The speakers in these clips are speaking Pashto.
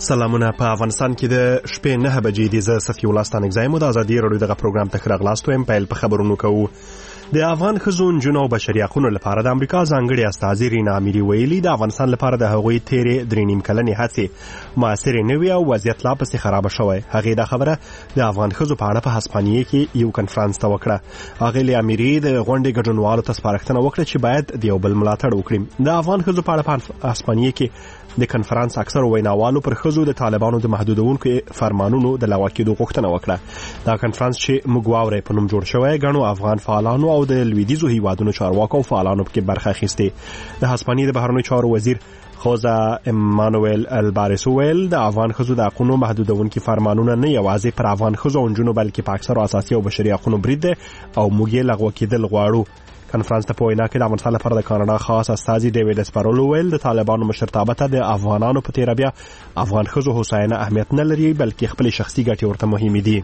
سلامونه. په افغانستان کې د شپې 9 بجې دي. زه صفي الله ستانکزی مو د ازادي راډیو دغه پروګرام ته راغلاست ویم. پیل په خبرونو کوو. د افغان ښځو نجونو او بشري حقوقو لپاره د امریکا ځانګړي استازي رینا اميري ویلي د افغانستان لپاره د هغوی تیرې 3.5 کلنې هڅې موثرې نه وي او وضعیت لا پسې خراب شوی. هغه د خبره د افغان ښځو په اړه په هسپانیې کې یو کنفرانس ته وکړه. هغه اميري د غونډې ګډونوالو ته سپارښتنه وکړه چې باید د یو بل ملاتړ وکړي. د افغان ښځو په اړه په هسپانیې کې د کنفرانس اکثر ویناوالو پر ښځو د طالبانو د محدودونکو فرمانونو د لغوه کېدو غوښتنه وکړه. دا کنفرانس چې موږ واورئ په نوم جوړ شوی غنو افغان فعالانو او د لویدیځو هیوادونو چارواکو او فعالانو کې برخه اخیستې. د هسپانیې د بهرنیو چارو وزیر خوزا امانوئل البارس ویل د افغان ښځو د حقوقو محدودونکو فرمانونه نه یوازې پر افغان ښځو او نجونو بلکې په اکثر اساسي او بشري حقوقو برید دی او موږ یې لغوه کېدل غواړو. کنفرانس ته په وینا کې د افغانستان لپاره د کاناډا خاص استازي ډیوډ اسپارولو ویل د طالبانو مشرتابه ته د افغانانو په تیر بیا افغان ښځو هوساینه اهمیت نه لري بلکې خپل شخصي ګټې ورته مهمې دي.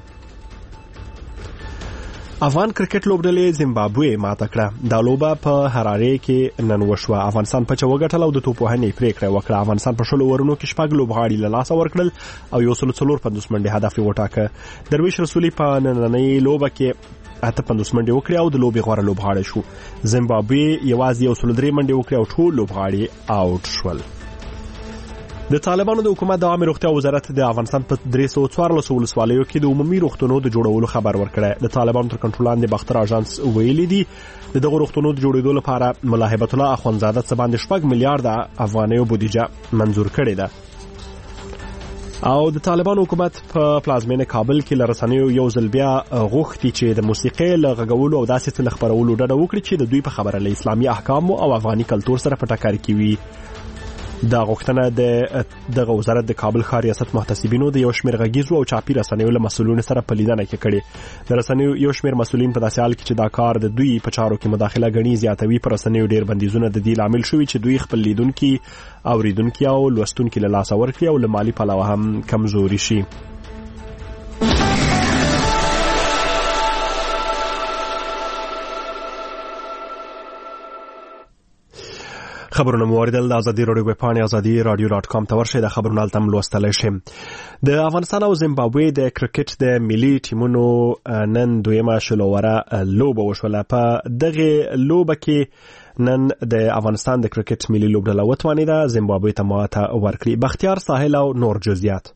افغان کرکټ لوبډلې زیمبابوې ماته کړه. دا لوبه په هراره کې نن وشوه. افغانستان په چوغټل او د توپوهنې پریکړه وکړه. افغانستان په شلو ورونو کې شپږ لوبغاړي له لاسه ورکړل او یو سل 450 منډې هدف وټاکه. درویش رسولي په نننۍ لوبه کې 58 منډې وکړې او د لوبې غوره لوبغاړی شو. زیمبابوې یوازې یو سل 3 منډې وکړې او ټول لوبغاړي آوټ شول. د طالبانو د حکومت د عامه روغتیا وزارت د افغانستان په 314 ولسوالیو کې د عمومي روغتونو د جوړولو خبر ورکړی. د طالبانو تر کنټرول لاندې باختر اژانس ویلي دي د دغه روغتونو د جوړېدو لپاره ملا هیبت الله اخوندزاده څه باندې 4 میلیارډ افغانیو بودیجه منظور کړې ده. او د طالبانو حکومت په پلازمینه کابل کې لرسنیو یو ځل بیا غوښتي چې د موسیقۍ لغږولو او داسې څه خبرولو ډډه وکړي چې د دوی په خبره له اسلامي احکام او افغاني کلتور سره په ټکر کې وي. دا غوښتنه د وزارت د کابل ښار ریاست محتسبینو د یو شمېر غږیزو او چاپي رسنیو له مسؤلینو سره په لیدنه کې کړې. د رسنیو یو شمېر مسؤلین په داسې حال کې چې دا کار د دوی په چارو کې مداخله غني زیاتوي پر رسنیو ډېر بندیزونه د دې لامل شوي چې دوی خپل لیدونکي اوریدونکي او لوستونکي له لاسه ورکړي او له مالی پلوه هم کمزوري شي. خبرونه موریدل د ازادي راډیو په پاڼې azadi.radio.com ته ورشئ. د خبرونو تم لوستلای شئ. د افغانستان او زیمبابوې د کرکټ د ملي ټیمونو نن دویمه شلوره لوبه وشوله. په دغه لوبه کې نن د افغانستان د کرکټ ملي لوبډله وتوانیده زیمبابوې ته ماته ورکړي. بختیار ساحل او نور جزئیات.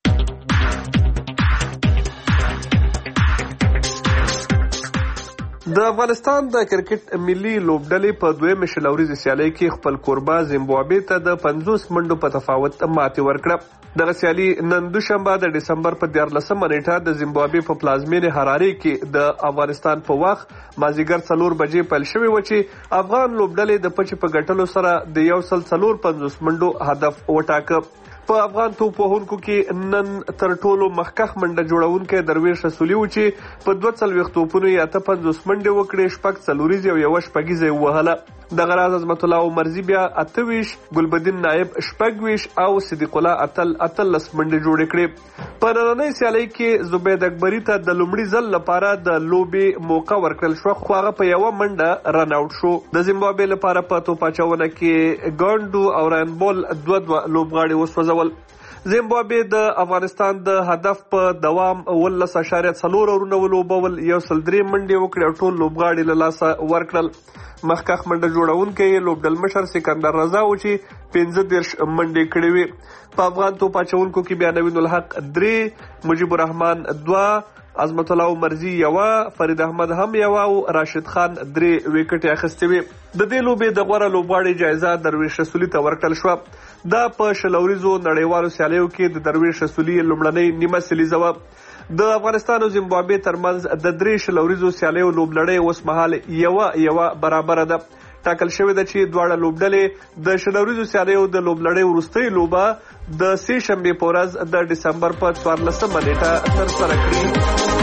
د افغانستان د کرکټ ملي لوبډلې په دویمه شلوريزه سیالۍ کې خپل کوربه زیمبابوې ته د 50 منډو په تفاوت ماتې ورکړه. دغه سیالي نن دوشنبه د ډسمبر په 14 نیټه د زیمبابوې په پلازمینه هراره کې د افغانستان په وخت مازیګر 4 بجې پیل شوې و چې افغان لوبډلې د پچ په ګټلو سره د 150 منډو هدف وټاکه. په افغان توپوهونکو کې نن تر ټولو مخکخ منډه جوړونکي درویش رسولي و چې په 240 توپونو یې 50 منډې وکړې، شپږ څلوریزې او یو شپږیزې ووهله. دغه راز عظمت الله عمرزي بیا 28، ګلبدین نائب 26 او صدیق الله اتلس منډې جوړې کړې. په نننۍ سیالۍ کې زبید اکبري ته د لومړي ځل لپاره د لوبې موقع ورکړل شو، خو هغه په یوه منډه رن آوټ شو. د زیمبابوې لپاره په توپاچونه کې ګانډو او راینبول دوه لوبغاړي وسوځول. زیمبابوې د افغانستان د هدف په دوام 19.4 اورونه ولوبول، 103 منډې وکړې او ټول لوبغاړي له لاسه ورکړل. مخکخ منډه جوړونکی لوبډلمشر سکندر رضا و چې 15 منډې کړې وې. په افغان توپاچونکو کې بیا نوین الحق 3، مجيب الرحمن 2، عظمت الله عمرزي 1، فرید احمد هم 1 او راشد خان 3 وکټې اخیستې وې. د دې لوبې د غوره لوبغاړي جایزه درویش رسولي ته ورکړل شوه. دا په شلوریزو نړیوالو سیالیو کې د درویش رسولي لومړنۍ نیمه سلیزه وه. د افغانستان او زیمبابوې ترمنځ د 3 شلوریزو سیالیو لوبلړۍ اوس مهال یوه برابره ده. ټاکل شوې ده چې دواړه لوبډلې د شلوریزو سیالیو د لوبلړۍ وروستۍ لوبه د سې شنبې په ورځ د ډسمبر په 14 نیټه ترسره کړي.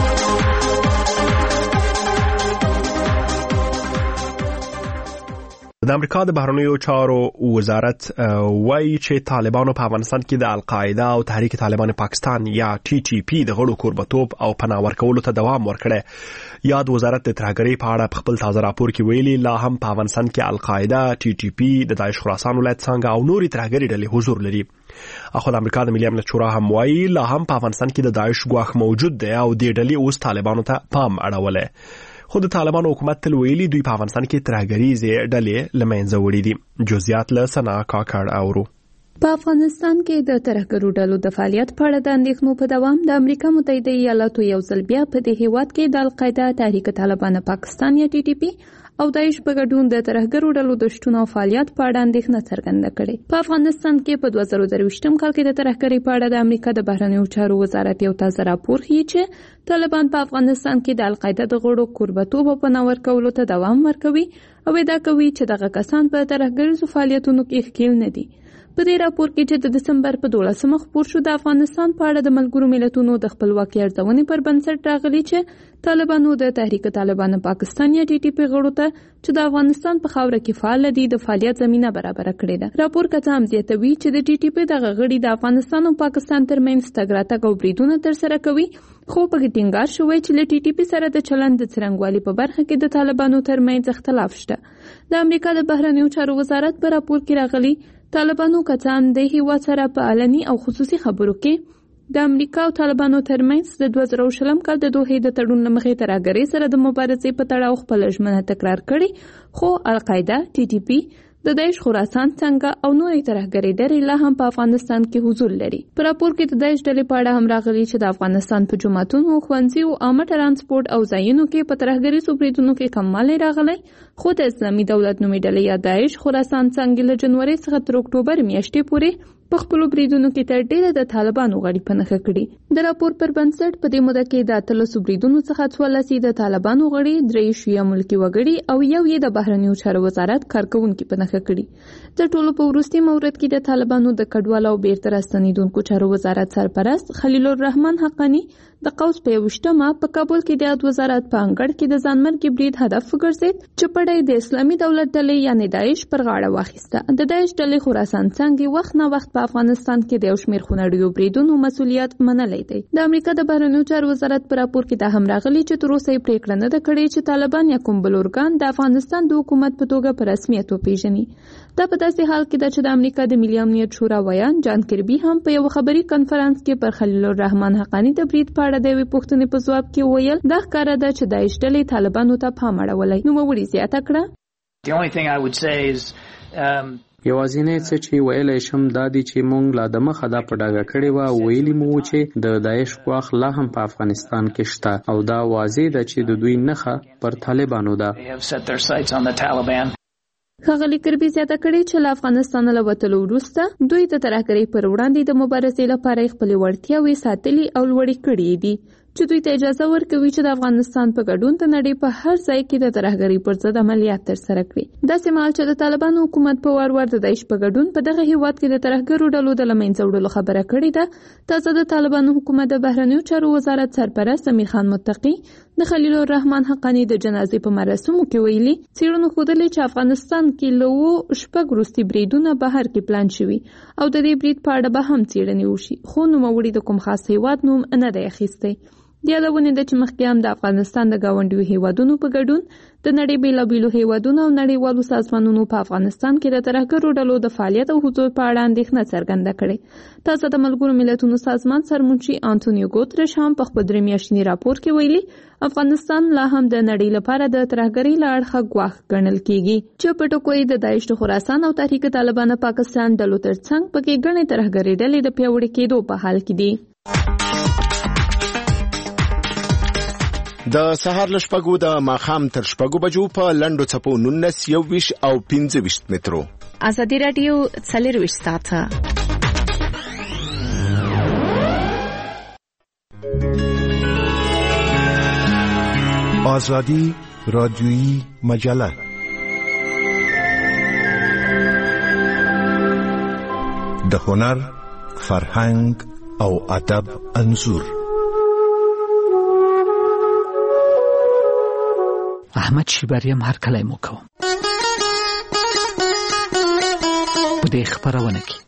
د امریکا د بهرنیو چارو وزارت وایي چې طالبانو په افغانستان کې د القاعده او تحریک طالبان پاکستان یا TTP د غړو کوربتوب او پناه ورکولو ته دوام ورکړی. یاد وزارت د ترهګرۍ په اړه په خپل تازه راپور کې ویلي لا هم په افغانستان کې القاعده، TTP، د داعش خراسان ولایت څنګه او نورې ترهګرۍ ډلې حضور لري. اخو د امریکا د ملي امنیت شورا هم وایي لا هم په افغانستان کې د داعش ګواښ موجود دی او د ډلې اوس طالبانو ته پام اړولې. خو د طالبانو حکومت تل ویلي دوی په افغانستان کې ترهګریزې ډلې له منځه وړي دي. جزئیات له سنا کاکړ اورو. په افغانستان کې د ترهګرو ډلو د فعالیت په اړه د اندېښنو په دوام د امریکا متحده ایالاتو یو ځل بیا په دې هیواد کې د القاعده، تحریک طالبان پاکستان یا TTP او داعش په ګډون د ترهګرو ډلو د شتون او فعالیت په اړه اندېښنه څرګنده کړې. په افغانستان کې په 2023م کال کې د ترهګرۍ په اړه د امریکا د بهرنیو چارو وزارت یو تازه راپور ښیي چې طالبان په افغانستان کې د القاعده د غړو کوربتوب او پناه ورکولو ته دوام ورکوي او ادعا کوي چې دغه کسان په ترهګریزو فعالیتونو کې ښکیل نه دي. په دې راپور کې چې د دسمبر په 12مه خپور شو د افغانستان په اړه د ملګرو ملتونو د خپلواکۍ ارزونې پر بنسټ راغلي چې طالبانو د تحریک طالبان پاکستان یا TTP غړو ته چې د افغانستان په خاوره کې فعال دي د فعالیت زمينه برابر کړې ده. راپور کته هم زیاتوي چې د TTP دغه غړي د افغانستان او پاکستان ترمنځ تګ راتګ او بریدونه ترسره کوي، خو په کې ټینګار شوی چې له TTP سره د چلند د څرنګوالي په برخه کې د طالبانو ترمنځ اختلاف شته. د امریکا د بهرنیو چارو وزارت په راپور کې راغلي طالبانو کسان د هیواد سره په علني او خصوصي خبرو کې د امریکا او طالبانو ترمنځ د 2020 کال د دوحې د تړون لمخې ترهګرۍ سره د مبارزې په تړاو خپل ژمنه تکرار کړي، خو القاعده، TTP، د داعش خراسان څنګه او نورې ترهګرۍ ډلې لا هم په افغانستان کې حضور لري. په راپور کې د داعش ډلې په اړه هم راغلي چې د افغانستان په جوماتونو، ښوونځیو، عامه ترانسپورت او ځایونو کې په ترهګریزو بریدونو کې کموالی راغلی، خو د اسلامي دولت نومي ډلې یا داعش خراسان څنګه له جنوري څخه تر اکتوبر میاشتې پورې په خپلو بریدونو کې تر ډیره د طالبانو غړي په نښه کړي. د راپور پر بنسټ په دې موده کې د 13 بریدونو څخه 14 د طالبانو غړي، 3 شیعه ملکي وګړي او یو یې د بهرنیو چارو وزارت کارکونکي په نښه کړي. د ټولو په وروستي مورد کې د طالبانو د کډوالو او بیرته راستنیدونکو چارو وزارت سرپرست خلیل الرحمن حقانی د قوس په 21مه په کابل کې د وزارت په انګړ کې د ځانمرګي برید هدف وګرځید چې پړې د اسلامي دولت ډلې یعنی داعش پر غاړه واخیسته. د داعش ډلې خراسان څنګه وخت نه وخت په افغانستان کې د یو شمېر خونړیو بریدونو مسؤلیت منلی دی. د امریکا د بهرنیو چارو وزارت په راپور کې دا هم راغلي چې تر اوسه یې پریکړه نه ده کړې چې طالبان یا کوم بل ارګان د افغانستان د حکومت په توګه په رسمیت وپیژني. دا په داسې حال کې ده چې د امریکا د ملي امنیت شورا ویان جان کربي هم په یو خبري کانفرنس کې پر خلیل الرحمن حقانی د برید په اړه د یوې پوښتنې په ځواب کې ویل دا ښکاره ده چې داعش ډلې طالبانو ته پام اړولی. نوموړي زیاته کړه یوازینی څه چې ویلی شم دا دی چې موږ لا د مخه دا په ډاګه کړې وه، ویلي مو چې د داعش ګواښ لا هم په افغانستان کې شته او دا واضح ده چې د دوی نښه پر طالبانو ده. ښاغلي کربي زیاته کړې چې له افغانستانه له وتلو وروسته دوی د ترهګرۍ پر وړاندې د مبارزې لپاره خپلې وړتیاوې ساتلي او لوړې کړې دي چې دوی ته اجازه ورکوي چې د افغانستان په ګډون د نړۍ په هر ځای کې د ترهګرۍ پر ضد عملیات ترسره کړي. داسې مهال چې د طالبانو حکومت په وار وار د داعش په ګډون په دغه هیواد کې د ترهګرو ډلو د له منځه وړلو خبره کړې ده. تازه د طالبانو حکومت د بهرنیو چارو وزارت سرپرست امیر خان متقي د خلیل الرحمن حقانی د جنازې په مراسمو کې ویلي څېړنو ښودلې چې افغانستان کې له 6 وروستي بریدونه بهر کې پلان شوي او د دې برید په اړه به هم څېړنې وشي، خو نوموړي د کوم خاص هیواد نوم نه دی اخیستی. د یادونې ده چې مخکې هم د افغانستان د ګاونډیو هیوادونو په ګډون د نړۍ بېلابېلو هیوادونو او نړیوالو سازمانونو په افغانستان کې د ترهګرو ډلو د فعالیت او حضور په اړه اندېښنه څرګنده کړې. تازه د ملګرو ملتونو سازمان سرمنشي انټونیو ګوترش هم په خپل 3 میاشتني راپور کې ویلي افغانستان لا هم د نړۍ لپاره د ترهګرۍ له اړخه ګواښ ګڼل کیږي چې په ټکو یې د داعش د خراسان او تحریک طالبان پاکستان ډلو ترڅنګ پکې ګڼې ترهګرۍ ډلې د پیاوړي کېدو په حال کې دي. د سهار له 6 د ماښام تر 6 بجو په لنډو څپو 19 21 او 25 مترو. ازادي رادیو 24 ساعته. آزادی رادیویی مجله د هنر، فرهنګ او ادب انځور. احمد شیبریم هر کله مو کوم په دې خبرونه کې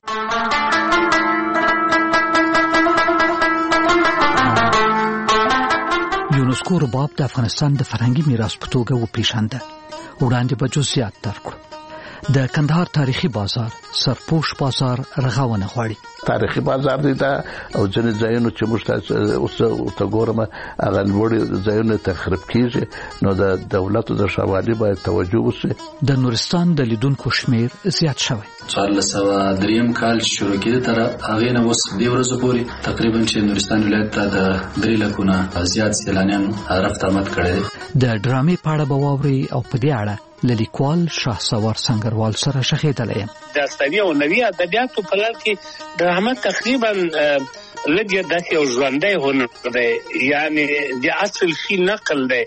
یونسکو رباب د افغانستان د فرهنګي میراث په توګه وپیژنده. وړاندې به جزئیات درکړو. د کندهار تاریخي بازار سرپوش بازار رغونه غواړي. تاریخي بازار دی دا او ځینې ځایونه چې موږ ته ګورم هغه لوړې ځایونه تخریب کیږي، نو د دولت د شوالي باید توجه وشي. د نورستان د لیدونکو شمیر زیات شوی. 1403 کال شروع کېده تر هغه نه اوس د ورځې پورې تقریبا چې نورستان ولایت ته د 3 لکونه زیات سیلانیان رفت آمد کړي. د ډرامې په اړه به واوري او په دې اړه لیکوال شاهسوار سنگروال سره شخېدلی یم. داستاني او نوي ادبیاتو په لړ کې ډرامه تقریبا لږ داسې یو ژوندی هنر دی، یعنی د اصل شي نقل دی.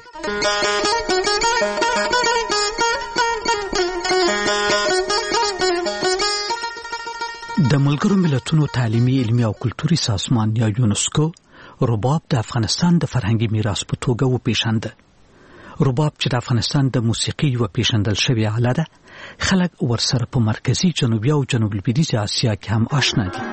د ملګرو ملتونو تعلیمي، علمي او کلتوري سازمان یا یونسکو رباب د افغانستان د فرهنګي میراث په توګه وپېژانده. رباب چې د افغانستان د موسیقي یوه پیژندل شوې آله ده، خلک ورسره په مرکزي، جنوبي او جنوب لویدیځه اسیا کې هم آشنا دي.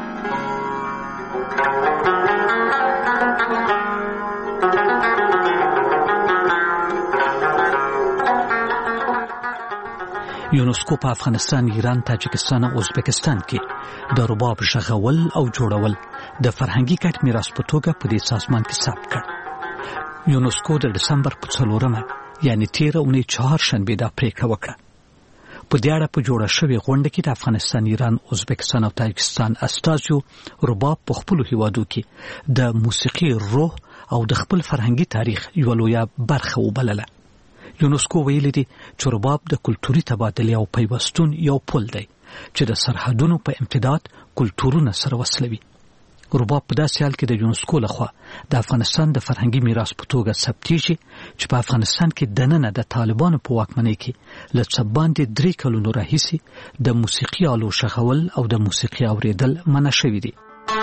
یونسکو په افغانستان، ایران، تاجکستان او ازبکستان کې د رباب غږول او جوړول د فرهنګي ګډ میراث په توګه په دې سازمان کې ثبت کړ. یونسکو د دسمبر په 4 یعنی 13 اونۍ چهارشنبې دا پریکړه وکړه. په دې اړه په جوړه شوې غونډه کې د افغانستان، ایران، ازبکستان او تاجکستان استازو رباب په خپلو هیوادو کې د موسیقي روح او د خپل فرهنګي تاریخ یوه لویه برخه وبلله. یونسکو ویلي دي چې رباب د کلتوري تبادلې او پیوستون یو پل دی چې د سرحدونو په امتداد کلتورونه سره وصلوي. رباب په داسې حال کې د یونسکو لخوا د افغانستان د فرهنګي میراث په توګه ثبتېږي چې په افغانستان کې دننه د طالبانو په واکمنۍ کې له څه باندې 3 کلونو راهیسې د موسیقي آلو غږول او د موسیقي اورېدل منع شوي دي.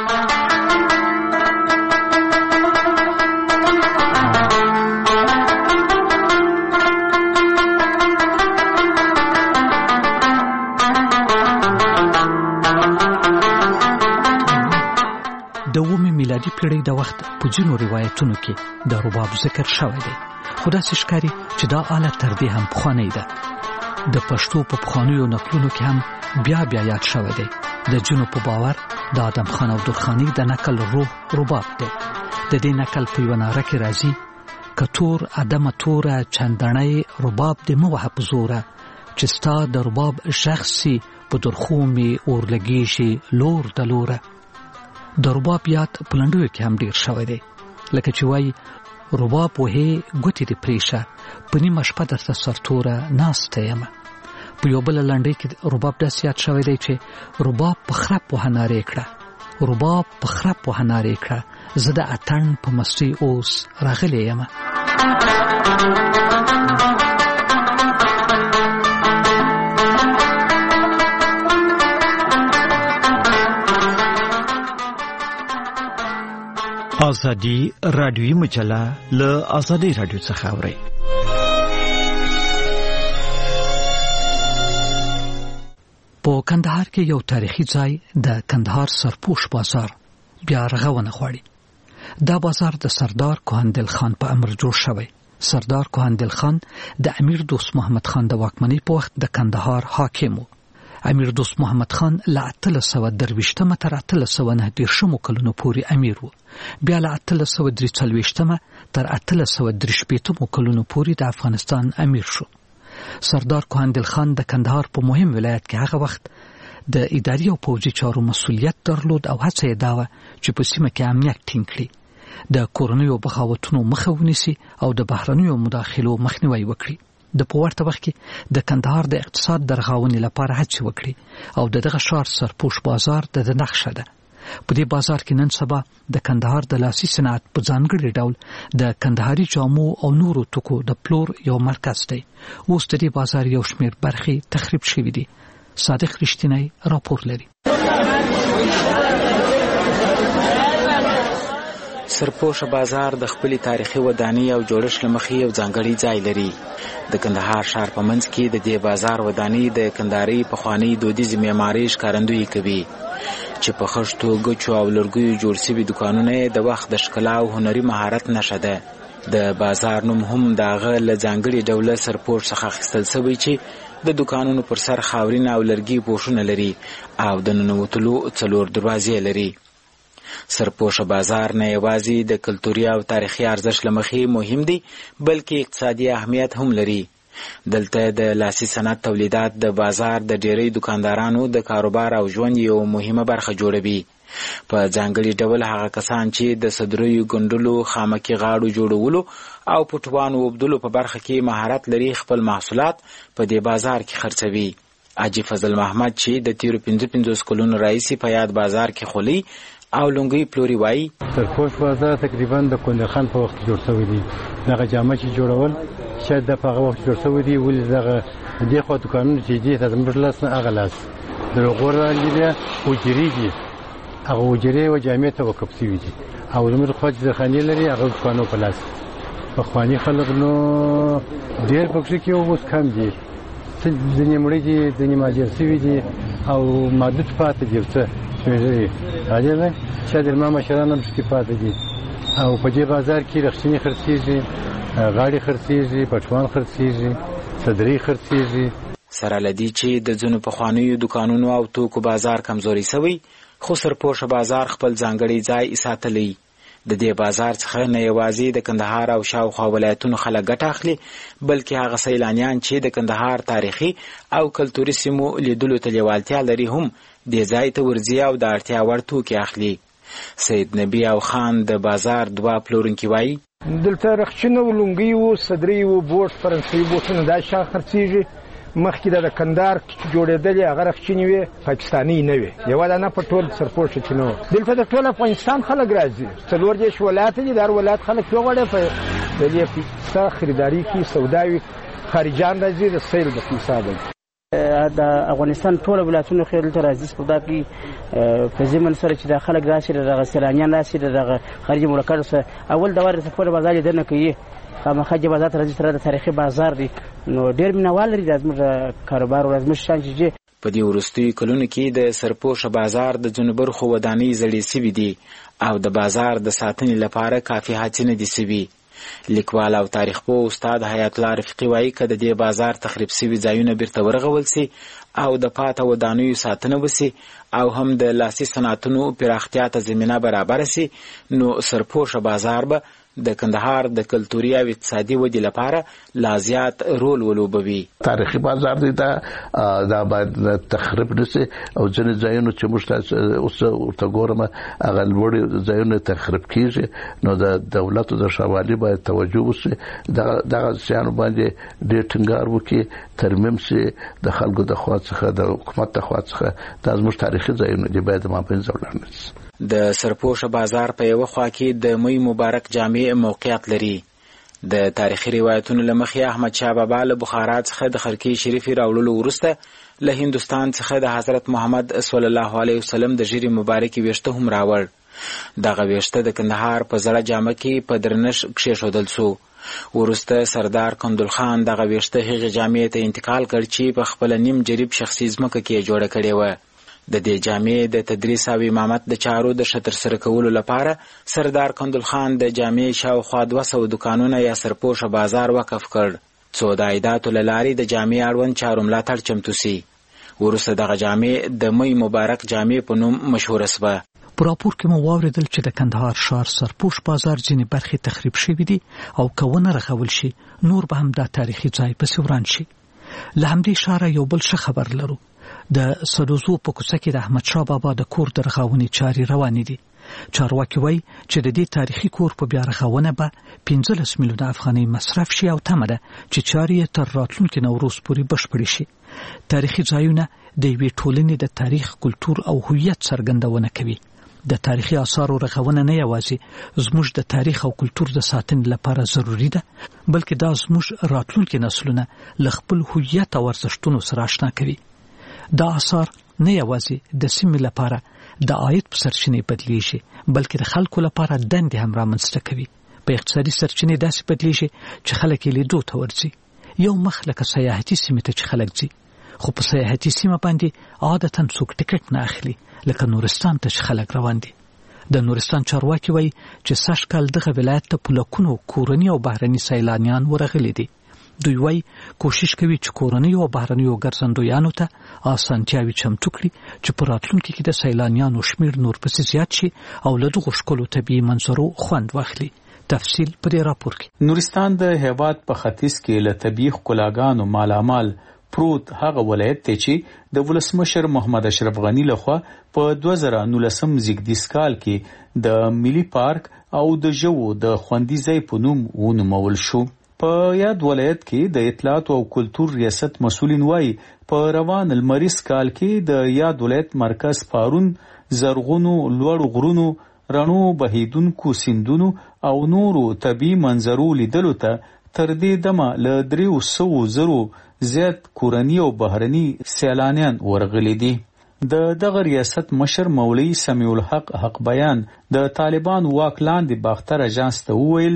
د 9 میلادي پیړۍ د وخت په ځینو روایتونو کې د رباب ذکر شوی دی، خو داسې ښکاري چې دا آله تر دې هم پخوانۍ ده. د پښتو په پخوانیو نقلونو کې هم بیا یاد شوی دی. د ځینو په باور د آدم خان او درخاني د نقل روح رباب دی. د دې نقل په یوه ناره کې راځي: کتور ادمه توره چندڼۍ رباب دې مه وهه په زوره، چې ستا د رباب غږ سي په درخو مې اور لګېږي لور د لوره. د رباب یاد په لنډیو کې هم ډیر شوی دی، لکه چې وایي: رباب وهې ګوتې دې پرېشه، په نیمه شپه درته سرتوره ناسته یمه. په یو بله لنډۍ کې رباب داسې یاد شوی دی چې رباب په خرپ وهه نارې کړه، رباب په خرپ وهه نارې کړه، زه د اتڼ په مستۍ اوس راغلی یمه. آزادی رادیویی مجله له آزادی رادیو څخه اورئ. په کندهار کې یو تاریخي ځای د کندهار سرپوش بازار بیا رغونه غواړي. دا بازار د سردار کوهندل خان په امر جوړ شوی. سردار کوهندل خان د امیر دوست محمد خان د واکمنۍ په وخت د کندهار حاکم و. امیر دوست محمد خان له 1823 تر 1809 کلونو پورې امیر و. بیا له 1843 تر 1863 کلونو پورې د افغانستان امیر شو. سردار کوهندل خان د کندهار په مهم ولایت کې هغه وخت د اداري او پوځي چارو مسؤلیت درلود او هڅه یې دا وه چې په سیمه کې امنیت ټینګ کړي، د کورنیو بغاوتونو مخه ونیسي او د بهرنیو مداخلو مخنیوی وکړي. د په ورته وخت کې د کندهار د اقتصاد د رغونې لپاره هڅې وکړي او دغه ښار سرپوش بازار د نقشه ده. په دې بازار کې نن سبا د کندهار د لاسي صنعت په ځانګړي ډول د کندهاري جامو او نورو توکو د پلور یو مرکز دی. اوس د دې بازار یو شمېر برخې تخریب شوي دي. صادق رښتینی راپور لري. سرپوش بازار د خپل تاریخي ودانۍ او جوړښت له مخې یو ځانګړی ځای لري. د کندهار ښار په منځ کې د دې بازار ودانۍ د کندهاري پخوانۍ دودیزې معمارۍ ښکارندویي کوي چې په خښتو، ګچو او لرګیو جوړ شوي دوکانونه د وخت د ښکلا او هنري مهارت نښه ده. د بازار نوم هم دغه له ځانګړي ډوله سرپوش څخه اخیستل شوی چې د دکانونو پر سر خاورین او لرګي پوښونه لري او د ننوتلو 4 دروازې لري. سرپوش بازار نه یوازې د کلتوري او تاریخي ارزښت لمخې مهم دی بلکې اقتصادي اهمیت هم لري. دلته د لاسي صنعت تولیدات د بازار د ډیری دکاندارانو د کاروبار او ژوند یو مهمه برخه جوړوي. په ځانګړي ډول هغه کسان چې د صدریو ګندلو، خامکي غاړو جوړولو او پټوانو وبدلو په برخه کې مهارت لري خپل محصولات په دې بازار کې خرڅوي. حاجی فضل محمد چې د تیرو 55 کلونو راهیسې په یاد بازار کې خولي او لونګي پلوري وایي سرپوش بازار تقریبا د کندر خان په وخت جوړ شوی دی. دغه جامه چې جوړول شاید د هغه وخت جوړ شوی دی ولې دغه د خو دکانونو چې دي تاسو موږ لاس نه اغلاس دغه راځي بیا وجری دي هغه وجری او جامې ته وقف شوی دي او زموږ خو د خاني لري هغه دکانو په لاس په خواني خلک نو ډیر پکې کې اوس کم دي ځینې مړي دي ځینې ماجر شوی دي او مادت پاتې دي څه راځي نه چې د ما مشرانو مشکې پاتې دي او په دې بازار کې رخصتي خرڅيږي، غاړي خرڅيږي، پټوان خرڅيږي، صدري خرڅيږي. سره لدی چې د ځینو پخوانیو دکانونو او توکو بازار کمزوري شوی خو سرپوش بازار خپل ځانګړی ځای ساتلی. د دې بازار څخه نه یوازې د کندهار او شاوخوا ولایتونو خلک ګټه اخلي بلکې هغه سیلانیان چې د کندهار تاریخي او کلتوري سیمو لیدلو ته لیوالتیا لري هم دې ځای ته ورځي او د اړتیا وړ توکي اخلي. سید نبی او خان د بازار 2 پلورونکي وایي دلته رخچینه و لونګي و صدري و بوټ فرانسوي بوټونه دا شا خرڅيږي. مخکې د کندهار جوړېدلې هغه رخچینې وي پاکستاني نه وي یو دا نه په ټول سرپوش کې نو دلته د ټول افغانستان خلک راځي 4 ولایت دي دار ولایت خلک یو غړي په دې په خریداري کې سوداوي خارجان راځي د سیل د حساب د افغانستان ټول ولایتونو خیر ته راځي سودا کې په ځمن سره چې د خلک راشي د سیلانیان راشي د خارجي ملکانو سره اول د ور سفر بازار دنه کوي خامخا چې بازار راځي سره د تاریخي بازار دی نو ډېر مینوال لري د زموږ کاروبار او زموږ شان چې په دې وروستي کلونو کې د سرپوش بازار د جنوبر خو ودانۍ زړې سوي دي او د بازار د ساتنې لپاره کافي هڅې نه دي سوي. لیکوال او تاریخ پوه استاد حیات الله رفیقي وایي که د دې بازار تخریب سوي ځایونه بیرته ورغول سي او د پاته ودانیو ساتنه وسي او هم د لاسي صنعتونو پراختیا ته زمینه برابر سي نو سرپوش بازار به د کندهار د کلتوري او اقتصادي ودې لپاره لا زیات رول ولوبوي. تاریخي بازار دی دا باید تخریب نشي او ځینې ځایونه چې موږ اوس ورته ګورم هغه لوړ ځایونه تخریب کیږي نو د دولت او د شوالي باید توجه وشي دغه ځایونه باندې ډېر ټینګار وکړي ترمیم شي د خلکو د خوا څخه د حکومت د خوا څخه دا زموږ تاریخي ځایونه دي باید مابینځ ولاړ نشي. د سرپوش بازار په یو خوا کې د می مبارک جامع موقعیت لري. د تاریخي روایتونو لمخې احمد شاه بابا له بخارا څخه د خرقې شریفې راوړلو وروسته له هندوستان څخه د حضرت محمد صلی الله علیه وسلم د ژیرې مبارکې ویشته هم راوړ. دغه ویشته د کندهار په زړه جامه کې په درنښ کښېښودل سو. وروسته سردار کندل خان دغه ویشته هغې جامې ته انتقال کړ چې په خپله نیم جریب شخصي ځمکه کې جوړه کړې وه. د دې جامې د تدریس او امامت د چارو د ښه ترسره کولو لپاره سردار کندل خان د جامې شاوخوا 200 دکانونه یا سرپوشه بازار وقف کړ څو د عایداتو له لارې د جامې اړوند چارو ملاتړ چمتو سي. وروسته دغه جامې د می مبارک جامې په نوم مشهوره سوه. په راپور کې مو واوریدل چې د کندهار ښار سرپوش بازار ځینې برخې تخریب شوي دي او که ونه رغول شي نور به هم دا تاریخي ځای پسې وران شي. له همدې ښاره یو بل ښه خبر لرو. د سدوزو په کوڅه کې د احمد شاه بابا د کور د رغونې چارې روانې دي. چارواکي وایي چې د دې تاریخي کور په بیا رغونه به 15 میلیونه افغانۍ مصرف شي او تمه ده چې چارې تر راتلونکي نوروز پورې بشپړې شي. تاریخي ځایونه د یوې ټولنې د تاریخ، کلتور او هویت څرګندونه کوي. د تاریخي آثارو رغونه نه یوازې زموږ د تاریخ او کلتور د ساتنې لپاره ضروری ده بلکې دا زموږ راتلونکي نسلونه له خپل هویت او ارزښتونو سره آشنا کوي. دا آثار نه یوازې د سیمې لپاره د عاید په سرچینې بدلیږي بلکې د خلکو لپاره دندې هم رامنځته کوي. په اقتصادي سرچینې داسې بدلیږي چې خلک یې لیدو ته ورځي. یو مخ لکه سیاحتي سیمې ته چې خلک ځي خو په سیاحتي سیمه باندې عادتاً څوک ټکټ نه اخلي لکه نورستان ته چې خلک روان دي. د نورستان چارواکي وایي چې سږ کال دغه ولایت ته په لکونو کورني او بهرني سیلانیان ورغلي دي. دوی وایي کوشش کوي چې کورني او بهرنیو ګرځندویانو ته اسانتیاوي چمتو کړي چې په راتلونکي کې د سیلانیانو شمیر نور پسې زیات شي او له دغو ښکلو طبیعي منظرو خوند واخلي. تفصیل په دې راپور کې. نورستان د هیواد په ختیځ کې له طبیعي ښکلاګانو مالامال پروت هغه ولایت دی چې د ولسمشر محمد اشرف غنی لخوا په 2019 زیږدیز کال کې د ملي پارک او د ژوو د خوندي ځای په نوم ونومول شو. په یاد ولایت کې د اطلاعات او کلتور ریاست مسؤلین وایي په روان المریض کال کې د یاد ولایت مرکز پارون زرغونو لوړ غرونو رڼو بهیدونکو سیندونو او نورو طبیعي منظرو لیدلو ته تر دې دمه له 300,000 زیات کورني او بهرني سیلانیان ورغلي دي. د دغه ریاست مشر مولوی سمیع الحق حق بیان د طالبان واک لاندې باختر اژانس ته وویل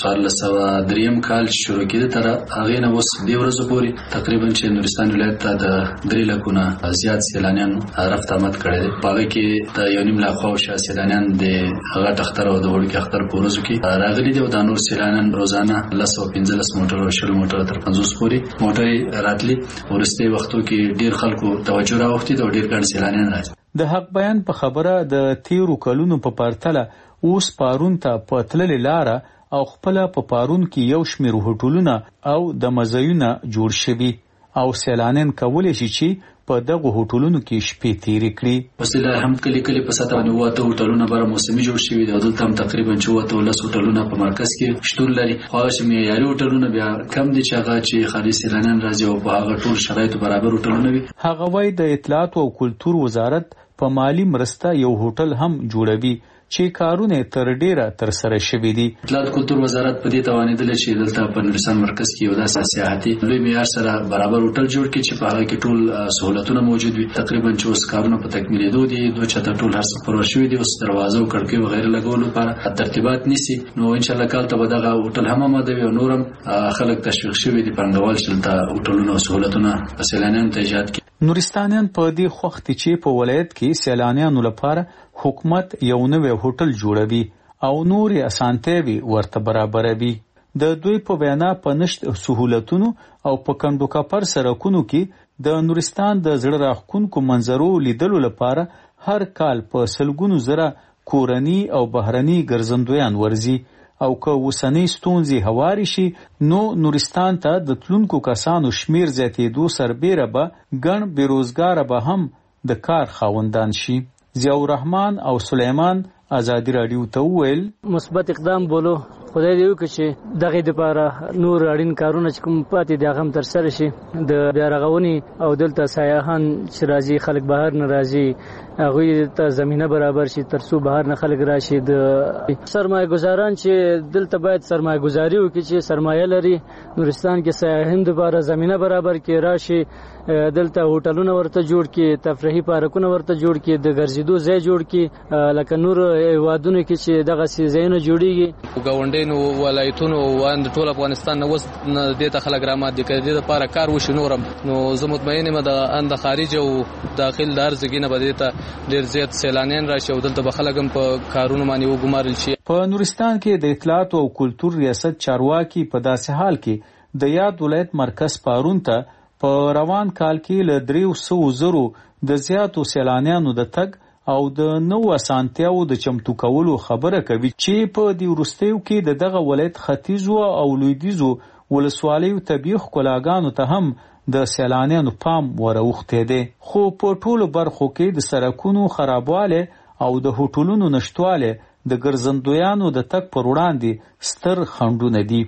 2003 کال شروع کېده تر هغه نه اوس د ورځو پورې تقریبا چې نورستان ولایت ته د 3 لکونه زیات سیلانیان رفت آمد کړي دي. په هغه کې د 1.5 لک خو سیلانیان د هغه تختر او د وړوکی اختر په ورځو کې راغلي دي او د نور سیلانیان روزانه 215 موټر او 60 موټر تر 50 پورې موټر راتلي. ورسته وختو کې ډیر خلکو توجه راوړي او ډیر ګڼ سیلانیان راځي. د حق بیان په خبره د 13 کلونو په پرتله اوس پارون ته په تللې لاره او خپل په پارون کې یو شمېر هوټلونه او د مزایونه جوړ شوي او سیلانیان کولی شي چې په دغه هوټلونو کې شپې تیرې کړي. وسیله هم کلی په ساته باندې وته هوټلونه بر موسمي جوړ شوي دي. دلته هم تقریبا 14 هوټلونه په مرکز کې شتون لري. خو چې معیاري هوټلونه بیا کم دي چې هغه چې خالي سیلانیان راځي او په هغه ټول شرایطو برابر هوټلونه وي. هغه وایي د اطلاعات او کلتور وزارت په مالی مرسته یو هوټل هم جوړوي چې کارونه تر ډیره تر سره شوي دي. اطلاعات کلتور وزارت په دې توانیدل چې دلته په نورستان مرکز کې یو داسې سیاحتي لوی معیار سره برابر هوټل جوړ کړي چې په هغه کې ټول سہولتونه موجود وي. تقریبا چې اوس کارونه په تکمیلېدو دي. دوه چته ټول هر څه پرور شوي دي. اوس دروازه او کړکۍ وغیرہ لګولو لپاره ترتیبات نیسي. نو ان شاء الله کال ته به دغه هوټل هم آماده وي او نورم خلک تشویق شوي دي پنګوال چې دلته هوټلونه او سہولتونه سیلانیانو ته ایجاد کړي. نورستانیان په دې خوښ دي چې په ولایت کې سیلانیانو لپاره حکومت یو نوی هوټل جوړوي او نورې اسانتیاوي ورته برابروي. د دوی په وینا په نشت سہولتونو او په کندو کپر سرکونو کې د نورستان د زړه راښکونکو منظرو لیدلو لپاره هر کال په سلګونو زره کورني او بهرني ګرځندویان ورځي او که اوسنۍ ستونزې هوارې شي نو نورستان ته د تلونکو کسانو شمیر زیاتېدو سربیره به ګڼ بېروزګاره به هم د کار خاوندان شي. ضیاء الرحمن او سلیمان ازادي راډیو ته وویل مثبت اقدام بولو خدای دې وکړي چې دغه لپاره نور اړین کارونه چې کوم پاتې دي هغه هم ترسره شي. د بیا رغونې او دلته سیاحان چې راځي خلک بهر نه راځي هغوی ته زمینه برابر شي تر څو بهر نه خلک راشي. د سرمایه گذاران چې دلته باید سرمایه گذاري وکړي چې سرمایه لري نورستان کې سیاحین لپاره زمینه برابر کړي راشي. دلته هوټلونه ورته جوړ کړي افراحي پارکونه ورته جوړ کړي د ګرځېدو ځای جوړ کړي لکه نور هیوادونو کې چې دغه ځایونه جوړیږي. ګاونډیانو ولایتونو وان د ټول افغانستان نه وس د ته خلک رامات دي کړي د لپاره کار وشي نورم نو زه مطمئن یم د خارج او داخل دار زګینه بده ته ډیر زیات سیلانیان راشي او دلته به خلک هم په کارونو باندې وګمارل شي. په نورستان کې د اطلاعات او کلتور ریاست چارواکي په داسې حال کې د یاد ولایت مرکز پارون ته په روان کال کې له 300,000 د زیاتو سیلانیانو د تګ او د نو اسانتیاو د چمتو کولو خبره کوي چې په دې وروستیو کې دغه ولایت ختیځو او لویدیځو ولسوالیو طبیعي ښکلاګانو ته هم د سیلانیانو پام وراوښتی دی. خو په ټولو برخو کې د سړکونو خرابوالی او د هوټلونو نشتوالی د ګرځندویانو د تګ پر وړاندې ستر خنډونه دي.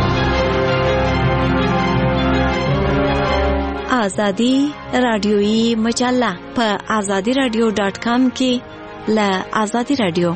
آزادی رادیویی مجله په azadiradio.com کې له آزادی رادیو.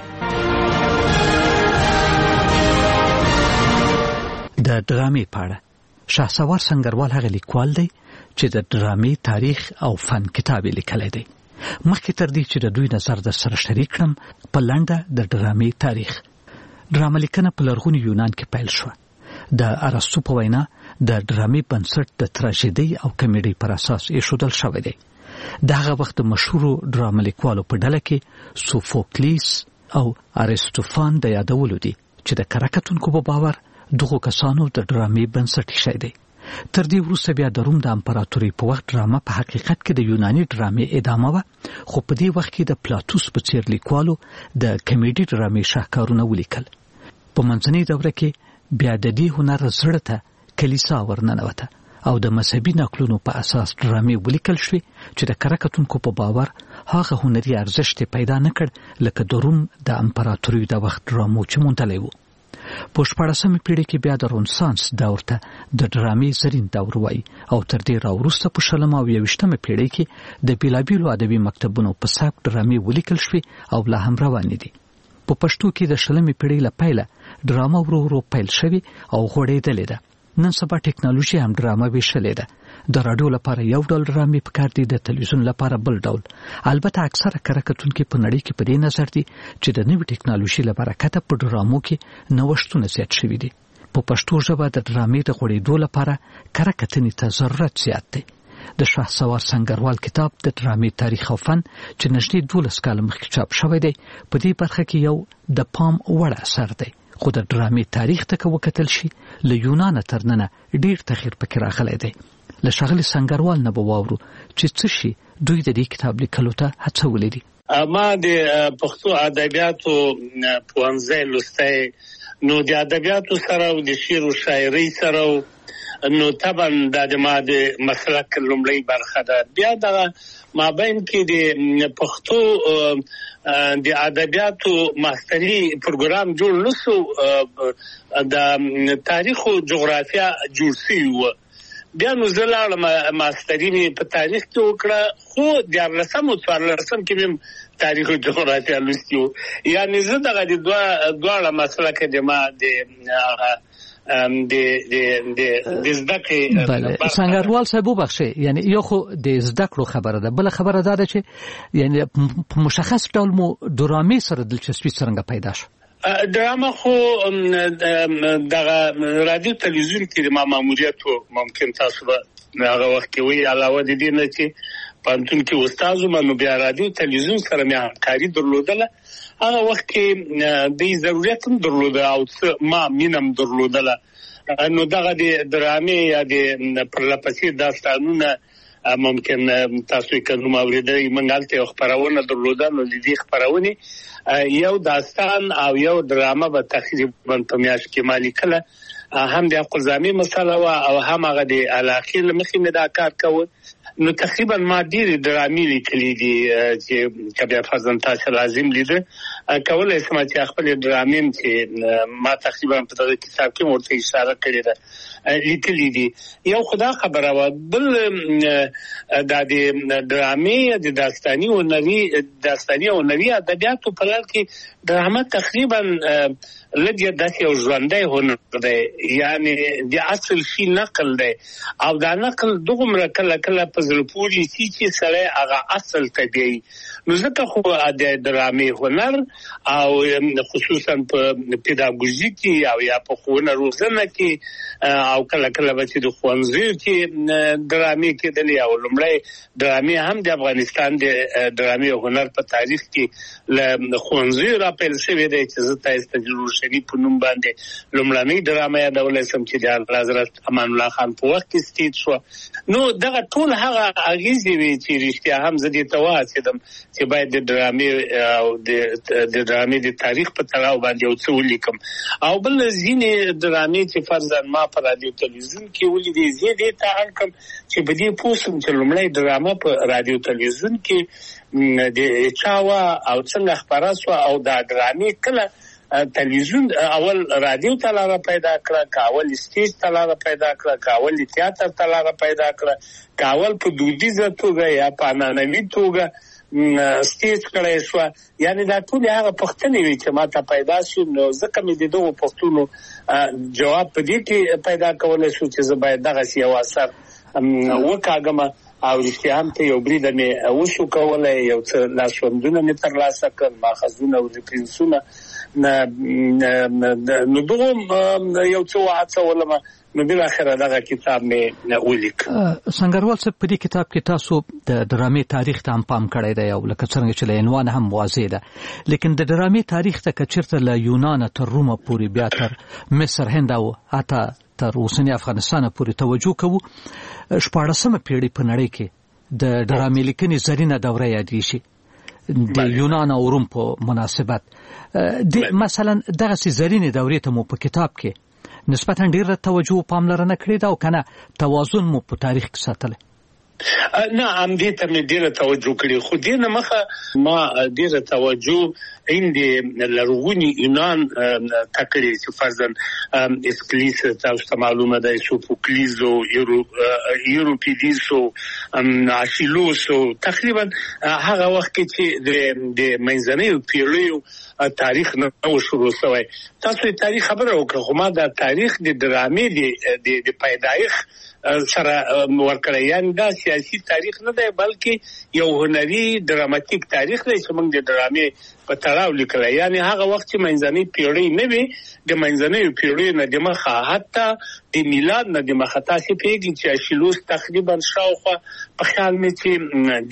د ډرامې پاړه شهسوار سنگروال هغه لیکوال دی چې د ډرامې تاریخ او فن کتاب لیکلی دی. مخکې تر دې چې د دوی نظر در سره شریک کړم په لنډه د ډرامې تاریخ. ډرامه لیکنه په لرغوني یونان کې پیل شوه. د ارسطو په وینا د ډرامې بنسټ د تراژیدي او کمیډي پر اساس ایښودل شوی دی. د هغه وخت مشهور ډرامه لیکوالو په ډله کې سوفوکلیس او ارسطوفان د یادولو دي چې د کراکتونکو په باور دغه کسانو د ډرامې بنسټ ایښی دی. تر دې وروسته بیا د روم د امپراتورۍ په وخت ډرامه په حقیقت کې د یوناني ډرامې ادامه وه، خو په دې وخت کې د پلاتوس په څیر لیکوالو د کمیډي ډرامې شاهکارونه ولیکل. په منځنۍ دوره کې بیا د دې هنر زړه ته کلیسا ورننوته او د مذهبي نقلونو په اساس ډرامې ولیکل شوې چې د کراکتونکو په باور هغه هنري ارزښت پیدا نه کړ لکه د روم د امپراتورۍ د وخت ډرامو چې موندلی وو. په 14مه پیړۍ کې بیا د رنسانس دور ته د ډرامې زرین دور وایي او تر دې راوروسته په 20مه او 21مه پیړۍ کې د بیلابیلو ادبي مکتبونو په سبک ډرامې ولیکل شوې او لا هم روانې دي. په پښتو کې د 20مې پیړۍ له پیله ډرامه ورو ورو پیل شوې او غوړېدلې ده. نن سبا ټیکنالوژي هم ډرامه ویشلې ده. د راډیو لپاره یو ډول ډرامې پکار دي، د تلویزیون لپاره بل ډول. البته اکثره کراکتونکي په نړۍ کې په دې نظر دي چې د نوې ټیکنالوژي له برکته په ډرامو کې نوښتونه زیات شوي دي. په پښتو ژبه د ډرامې د غوړېدو لپاره کراکتنې ته ضرورت زیات دی. د شهسوار سنگروال کتاب د ډرامې تاریخ او فن چې نږدې 12 کاله مخکې چاپ شوی دی په دې برخه کې یو د پام وړ اثر دی. خو د ډرامې تاریخ ته وکتل شي له یونان تر ننه ډیر تغییر پکې راغلی دی. له ښاغلي سنگروال نه به واورو چې څه شي دوی د دې کتاب لیکلو ته هڅولي دي. ما د پښتو ادبیاتو پوهنځی لوستی، نو د ادبیاتو سره او د شعر او شاعرۍ سره نو طبعا د ما د مسلک لومړی برخه ده. بیا د مابین کې د پښتو د ادبیاتو ماستري پروګرام جوړ نشو، د تاریخ او جغرافیا جوړ شوی و. بیا نو زه لاړم ماستري مې په تاریخ کې وکړه، خو 14 او 14 کې مې تاریخ او جغرافیا لوستي و. یعنی زه دغه د دواړه مسلک د ما د زده کړې سنگروال صاحب وبخښئ، یعنی یو خو د زده کړو خبره ده، بل خبره ده چې یعنی په مشخص ډول مو ډرامې سره دلچسپي څنګه پیدا شو؟ ډرامه خو دغه رادیو تلویزیون کې د ماموریت ممکن تاسو به هغه وخت کې وی علاوه د دې نه چې پانتون کې استاد ومنو بیا رادیو تلویزیون سره مې همکاري درلودله. هغه وخت کې د ضرورت هم درلوده او ما مینم درلودله. نو دغه د ډرامې یا د پرلپسې داستانونه ممکن تاسو یې کوم اوریدل منګالته خبرونه درلوده. نو د دې خبرونه یو داستان او یو ډرامه به تقریبا په میاشت کې مالي کله هم د قزامي مسله او هم هغه د علاقې لمخې مې دا کار کوي. نو تقریبا ما ډېرې ډرامې لیکلې دي چې کبیا فزن تاسو لازم لیدل کولای شم چې خپل ډرامې چې ما تقریبا په دغه کتاب کې ورته اشاره کړې ده لیکلې دي. یو خدا خبره و بل د ډرامې د داستاني او نوي ادبیاتو په لړ کې ډرامه تقریبا لږه داسې یو ژوندی هنر دی، یعنی د اصل شي نقل دی او دا نقل دغومره کله کله په زړه پورې شي چې سړی هغه اصل ته دی. نو ځکه خو د ډرامې هنر او خصوصا په پیداګوژي کې او یا په ښوونه روزنه کې او کله کله به چې د ښوونځیو کې ډرامې کېدلې او لومړی ډرامې هم د افغانستان د ډرامې هنر په تاریخ کې له ښوونځیو راپیل شوې دی چې زه تاسو ته روشني په نوم باندې لومړنۍ ډرامه یادولی سم چې د حضرت امان الله خان په وخت کې سټیج شوه. نو دغه ټول هغه اغیزې وي چې رښتیا هم زه دې ته وهڅېدم چې باید د ډرامې او د ډرامې د تاریخ په تړاو باندې یو څه ولیکم. او بل ځینې ډرامې چې فرضاً ما په رادیو تلویزیون کې ولیدې زه دې ته اړ کړم چې په دې پوه شم چې لومړی ډرامه په رادیو تلویزیون کې د چا وه او څنګه خپره سوه او دا ډرامې کله تلویزیون اول رادیو ته لاره پیدا کړه، که اول سټیج ته لاره پیدا کړه، که اول تیاتر ته لاره پیدا کړه، که اول په دودیزه توګه یا په عنعنوي توګه سټیج کړی شوه. یعنی دا ټولې هغه پوښتنې وي چې ما ته پیدا شي. نو ځکه مې د دغو پوښتنو جواب په دې کې پیدا کولی شو چې زه باید دغسې یو اثر وکاږم او رښتیا هم ته یو بریده مې وشو کولی، یو څه لاسوندونه مې ترلاسه کړل، ماخذونه او ریفرنسونه. نو دغو یو څه وهڅولم نو بل اخر دغه کتاب مې ولیک. څنګهوال څه په دې کتاب کې تاسو د ډرامې تاریخ ته هم پام کړی دی او لکه څنګه چې له عنوان هم واضح ده، لیکن د ډرامې تاریخ ته کچرته له یونان تر روم پورې بیا تر مصر، هند او حتی تر اوسنی افغانستان پورې توجه کوو. 14مه پیړۍ په نړۍ کې د ډرامې لیکنې زرینه دوره یادې شي د یونان او روم په مناسبت. مثلا دغه زرینه دورې ته مو په کتاب کې نسبتا ډیره توجه او پاملرنه کړې ده او کنه توازن مو په تاریخ کې ساتلی؟ نه، هم دې ته مې ډیره توجه کړې، خو دې نه مخه ما ډیره توجه د لرغوني یونان تکړې چې فرضاً اسکلیس تاسو ته معلومه ده، سوفوکلیس او یوروپیدیس او آشیلوس او تقریبا هغه وخت کې چې د منځنیو پیړیو تاریخ نه شروع شوی. تاسو تاریخ خبره وکړه، خو ما دا تاریخ د ډرامې د پیدایښت سره ورکړی، یعنی دا سیاسي تاریخ نه دی بلکې یو هنري ډراماتیک تاریخ دی چې موږ د ډرامې په تړاو لیکلی. یعنی هغه وخت چې منځنۍ پیړۍ نه وي، د منځنیو پیړیو نه دمخه حتی د میلاد نه دمخه تاسو پیږي چې اشیلوس تقریبا شاوخوا په خیال مې چې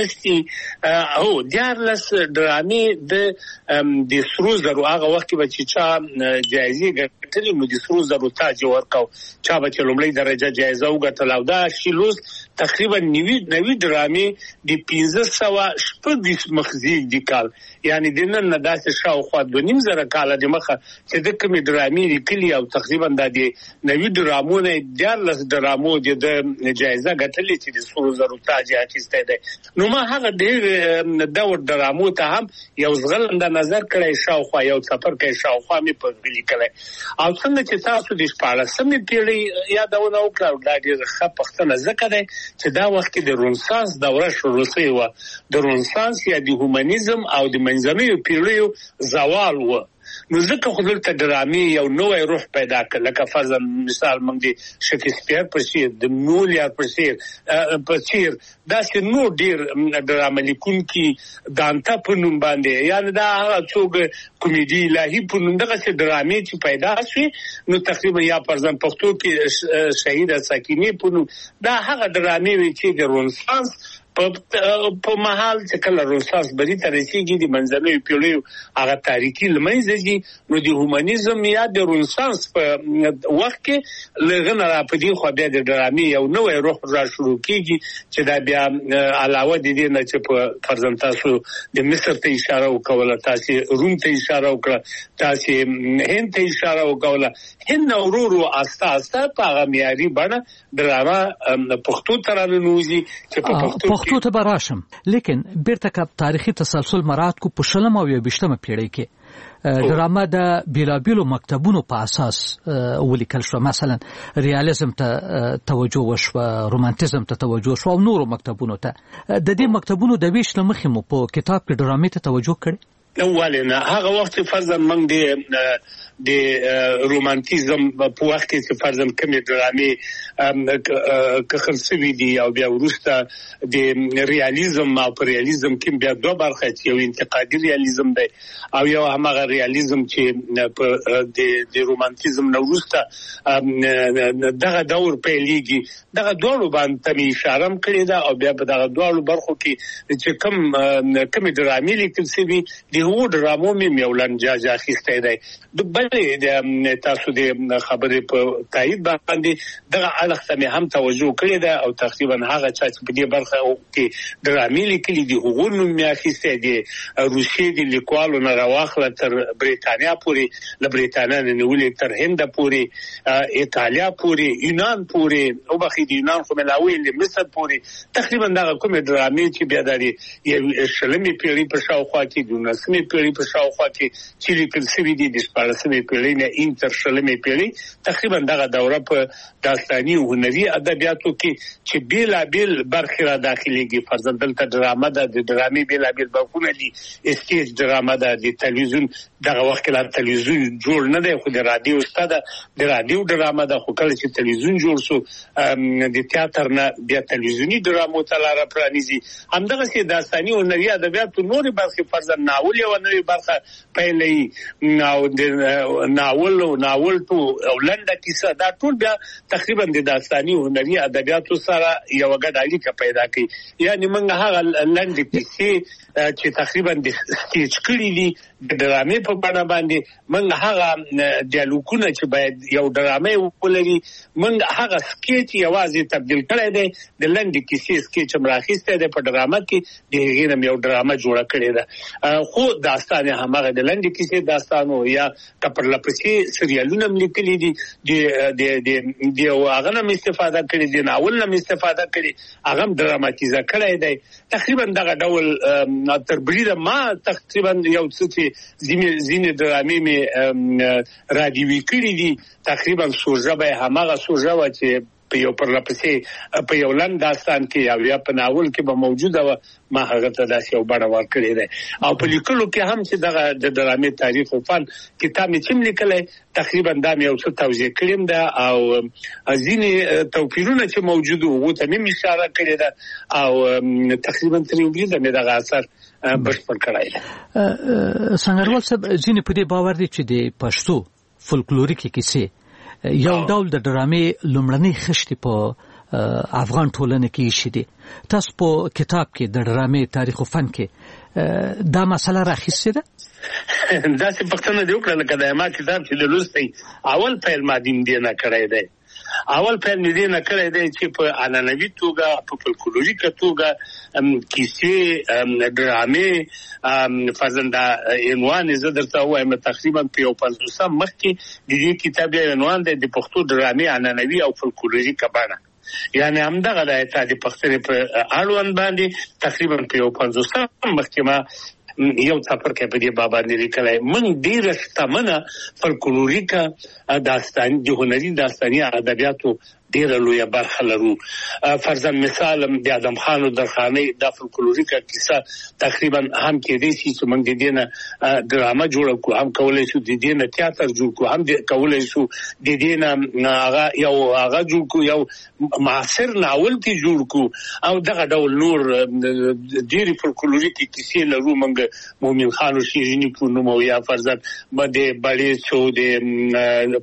14 ډرامې د سرو زرو هغه وخت کې چې چا جایزې ګټلې نو د سرو زرو تاج ورکاو، چا به چې لومړی درجه جایزه وګټله، او دا اشیلوس تقریبا 90 ډرامې د 1500 مخزیږ د کال، یعنی د نن نه داسې شاوخوا 2.5 کاله دمخه چې د کومې ډرامې لیکلي او تقریبا د 90 ډرامو نه 14 ډرامو د جایزه ګټلې چې د سرو زرو تاج اخیستی دی. نو ما هغه ډېر دور ډرامو ته هم یو ځغلنده نظر کړی، شاوخوا یو څپرکی شاوخوا مې په لیکلی. او څنګه چې تاسو د 14مې پیړۍ یادونه وکړه، دا ډېره ښه پوښتنه ځکه دی چې دا وخت کې د رنسانس دوره شروع شوې وه. د رنسانس یا د هومانیزم او د منځنیو پیړیو زوال و، نو ځکه خو دلته ډرامې یو نوی روح پیدا کړ. لکه فرضاً مثال موږ د شکسپیر په څیر، د مولیر په څیر داسې نور ډېر ډرامه لیکونکي، دانته په نوم باندې، یعنې دا هغه څوک کمیډي الهي په نوم دغسې ډرامې چې پیدا شوې، نو تقریبا یا فرضاً پښتو کې شهیده ساکینې په نوم، دا هغه ډرامې وې چې د رنسانس په مهال چې کله رنسانس بری ته رسیږي، د منځنیو پیړیو هغه تاریخي له منځه ځي، نو د هومانیزم یا د رنسانس په وخت کې له هغه نه راپدې خوا بیا د ډرامې یو نوی روح را شروع کېږي چې دا بیا علاوه د دې نه چې په فرضاً تاسو د مصر ته اشاره وکوله، تاسو روم ته اشاره وکړه، تاسو هند ته اشاره وکوله، هند نه ورو ورو آسته آسته په هغه معیاري بڼه ډرامه پښتو ته راننوځي چې په پښتو پښتو ته به راشم، لیکن بیرته که تاریخي تسلسل مراعات کو، په 20 او 21 پیړۍ کې ډرامه د بیلابیلو مکتبونو په اساس ولیکل شو. مثلا ریالیزم ته توجه وشوه، رومانتیزم ته توجه شو او نورو مکتبونو ته. د دې مکتبونو د ویش له مخې مو په کتاب کې ډرامې ته توجه کړې؟ ولې نه، هغه وخت فرضاً موږ د رومانتیزم په وخت کې چې فرضاً کومې ډرامې کخل سوي دي، او بیا وروسته د ریالیزم او په ریالیزم کې بیا دوه برخه چې یو انتقادي ریالیزم دی او یو هماغه ریالیزم چې د رومانتیزم نه وروسته دغه دور پیلېږي. دغه دواړو باندې مې اشاره کړې ده، او بیا په دغه دواړو برخو کې چې کومې ډرامې لیکل سوي دي، هغو ډرامو مې یو لنجاج اخیستی دی. بلې تاسو د خبرې په تایید باندې دغه اړخ ته مې هم توجه کړې ده، او تقریبا هغه چا چې په دې برخه کې ډرامې لیکلي دي هغو نوم مې اخیستی دی. روسیې د لیکوالو نه راواخله تر بریتانیا پورې، له بریتانیا نه نیولې تر هنده پورې، ایټالیا پورې، یونان پورې، وبخښئ د یونان خو مې لا ویلې، مصر پورې، تقریبا دغه کومې ډرامې چې بیا د 20 پیړۍ په شاوخوا کې، 19 پیړۍ په شاوخوا کې چې لیکل شوي دي، د 14 پیړۍ نه ان تر 20 پیړۍ تقریبا دغه دوره په داستاني او هنري ادبیاتو کې چې بیلابیل برخې را داخليږي. فرضاً دلته ډرامه ده، د ډرامې بیلابیل برخونه دي، اسټیج ډرامه ده، د تلویزیون دغه وخت کې لا تلویزیون جوړ نه دی، خو د رادیو ستا ده، د رادیو ډرامه ده. خو کله چې تلویزیون جوړ شو، د تیاتر نه بیا تلویزیوني ډرامو ته لاره پرانیزي. همدغسې داستاني او هنري ادبیاتو نورې برخې فرضاً ناول یو نوې برخه پیلې او د ناول تو او لنډه کیسه دا ټول بیا تقریبا د داستاني هنري ادبیاتو سره یو ګډ اړیکه پیدا کوي. یعنی موږ هغه لنډه کیسې چې تقریبا د سټیج کړي دي د ډرامې په بڼه باندې موږ هغه ډیالوګونه چې باید یو ډرامې ولري موږ هغه سکیچ یوازې تبدیل کړی دی د لنډې کیسې سکیچ هم راخیستی دی په ډرامه کې د هغې نه یو ډرامه جوړه کړې ده خو داستان یې هماغه د لنډې کیسې داستان و یا که پرلپسې سریالونه هم لیکلي دي د هغه نه هم استفاده کړې د ناول نه هم استفاده کړې هغه هم ډراماتیزه کړی دی. تقریبا دغه ډول تر بریده ما تقریبا یو څه چې ځینې ډرامې مې راډیوي کړي دي تقریبا سوژه به هماغه سوژه وه چې په یو پرلپسې په یو لنډ داستان کې او یا په ناول کې به موجوده وه ما هغه ته داسې یو بڼه ورکړې ده او په لیکلو کې هم چې دغه د ډرامې تاریخ او فن کتاب مې چې م لیکلی تقریبا دا مې یو څه توضیح کړې ده او ځینې توپیرونه چې موجود وو هغو ته مې اشاره کړې ده او تقریبا تر یو بریده مې دغه اثر بشپړ کړی ده. سنګروال صاحب ځینې په دې باور دي چې د پښتو فولکلوریکي کیسې یو ډول د ډرامې لومړنۍ خښتې په افغان ټولنه کې ایښې دي. تاسو په کتاب کې د ډرامې تاریخ او فن کې دا مسله راخیستې ده؟ داسې پوښتنه دې وکړه لکه د ما کتاب چې د لوستی اول پیل ما دې نه کړی دی. اول پیل مې دې نه کړی دی چې په عنعنوي توګه په فولکلوریکه توګه کیسې ډرامې فرزنده عنوان یې زه درته ووایم تقریبا په 50 مخکې د دې کتاب عنوان دی د پښتو ډرامې عنعنوي او فولکلوریکه بڼه. یعنی همدغه د اتحادیې پښتنې په اړوند باندې تقریبا په 50 مخکې ما یو څپرکی په دې باب باندې لیکلی. موږ ډېره شتمنه فولکلوریکه داستاني د هنري داستاني ادبیاتو ډیره لویه برخه لرو. فرضاً مثال د ادم خان او درخانۍ د فولکلوریکه کیسه تقریبا هم کېدای شي چې موږ د دې نه ډرامه جوړه کړو هم کولی شو د دې نه تیاتر جوړ کړو هم کولی شو د دې نه هغه جوړ کړو یو معاصر ناول کې جوړ کړو او دغه ډول نور ډېرې فولکلوریکې کیسې لرو. موږ مومن خان او شیریني کو نوم او یا فرضاً د بړې څو د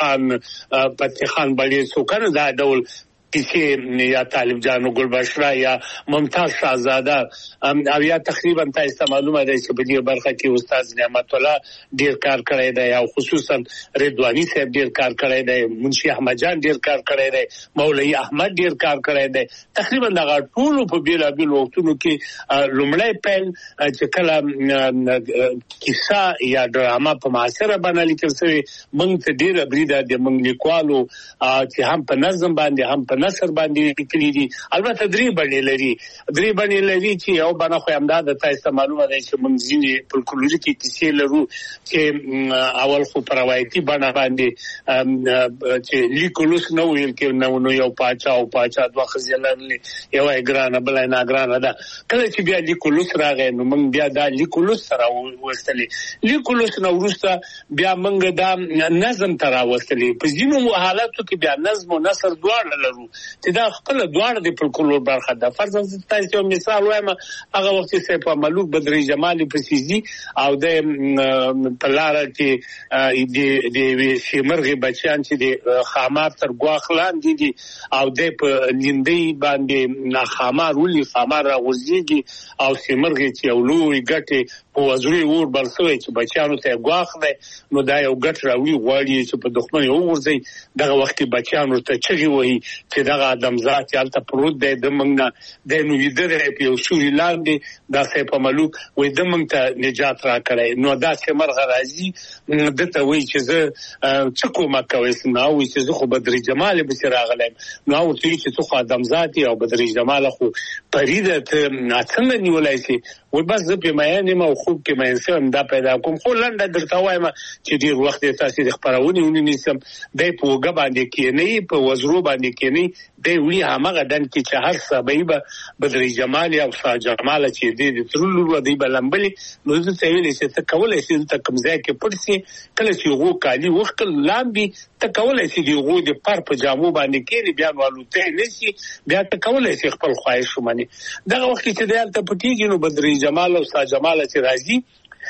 فتح خان بړې څو کنه دا ډول کیسې یا طالب جان او ګلبشره یا ممتاز شاهزاده او یا تقریبا تاسو معلومه ده چې په دې برخه کې استاد نعمت الله ډیر کار کړی دی او خصوصا رضوانی صاحب ډیر کار کړی دی منشي احمد جان ډیر کار کړی دی مولوی احمد ډیر کار کړی دی. تقریبا دغه ټول په بیلابیل وختونو کې لومړی پیل چې کله کیسه یا ډرامه په معاصره باندې لیکل شوی موږ ته ډیر بریده د موږ لیکوالو چې هم په نظم باندې هم په نثر باندې لیکلي دي. البته درې بڼې لري چې یو بڼه خو همدا ده تاسو معلومه ده چې موږ ځینې فولکلوریکې کیسې لرو چې اول خو په روایتي بڼه باندې چې لیکلوس نه ویل کې نو یو پاچا او پاچا دوه ښځې لرلې یوه یې ګرانه بله یې ناګرانه ده. کله چې بیا لیکلوس راغی نو موږ بیا دا لیکلوس ته راوستلې. لیکلوس نه وروسته بیا موږ دا نظم ته راوستلې. په ځینو حالاتو کې بیا نظم او نثر دواړه لرو چې دا خپل دواړه د فولکلور برخه ده. فرضاً تاسو یو مثال وایم هغه وخت چې په ملوک بدري جمالي په سيزي او د پلاره کې د شیمرغي بچیان چې د خامار تر غواخلان دي او د په لیندۍ باندې خامار ولي خامار راغورځيږي او شیمرغي چې اولوي ګټه په وزري ور برسوي چې بچیانو ته غواخ ده نو دا یو ګټ راوي غواړي چې په دښمن یو ورځي دغه وخت بچیانو ته چغي وایي چې دغه آدم ذات یالته پروت دی د موږ د نو ویدره په یو سوري لاندې دا سه په ملوک وې د موږ ته نجات را کړی. نو دا چې مرغ راځي دته وایي چې زه څه کومه کوي نو وایي چې زه خو بدري جمال به راغلم نو ورته چې څه خو آدم ذات او بدري جمال خو پریده څنګه نیولای شي وای بس زه په معنی ما خوب کې مې سم دا پیدا کوم خو لنډه درته وایم چې ډیر وخت تاسو د خبرونه ونی سم د پوګه باندې کې نه په وزرو باندې کې نه دی وی هغه دن کې چې هر سبب بدري جمال او شاه جمال چې دی ترلو دی بلمبلي نو زه ته ویلې چې ته کولای شې ته کمزای کې پړسي کله چې وو کالی وخت لامبي ته کولای شې دی وو د پر په جامو باندې کې بیا والوته نشي بیا ته کولای شې خپل خواهش ومني. دغه وخت چې دی ته پټیږي نو بدري جمال او شاه جمال چې راځي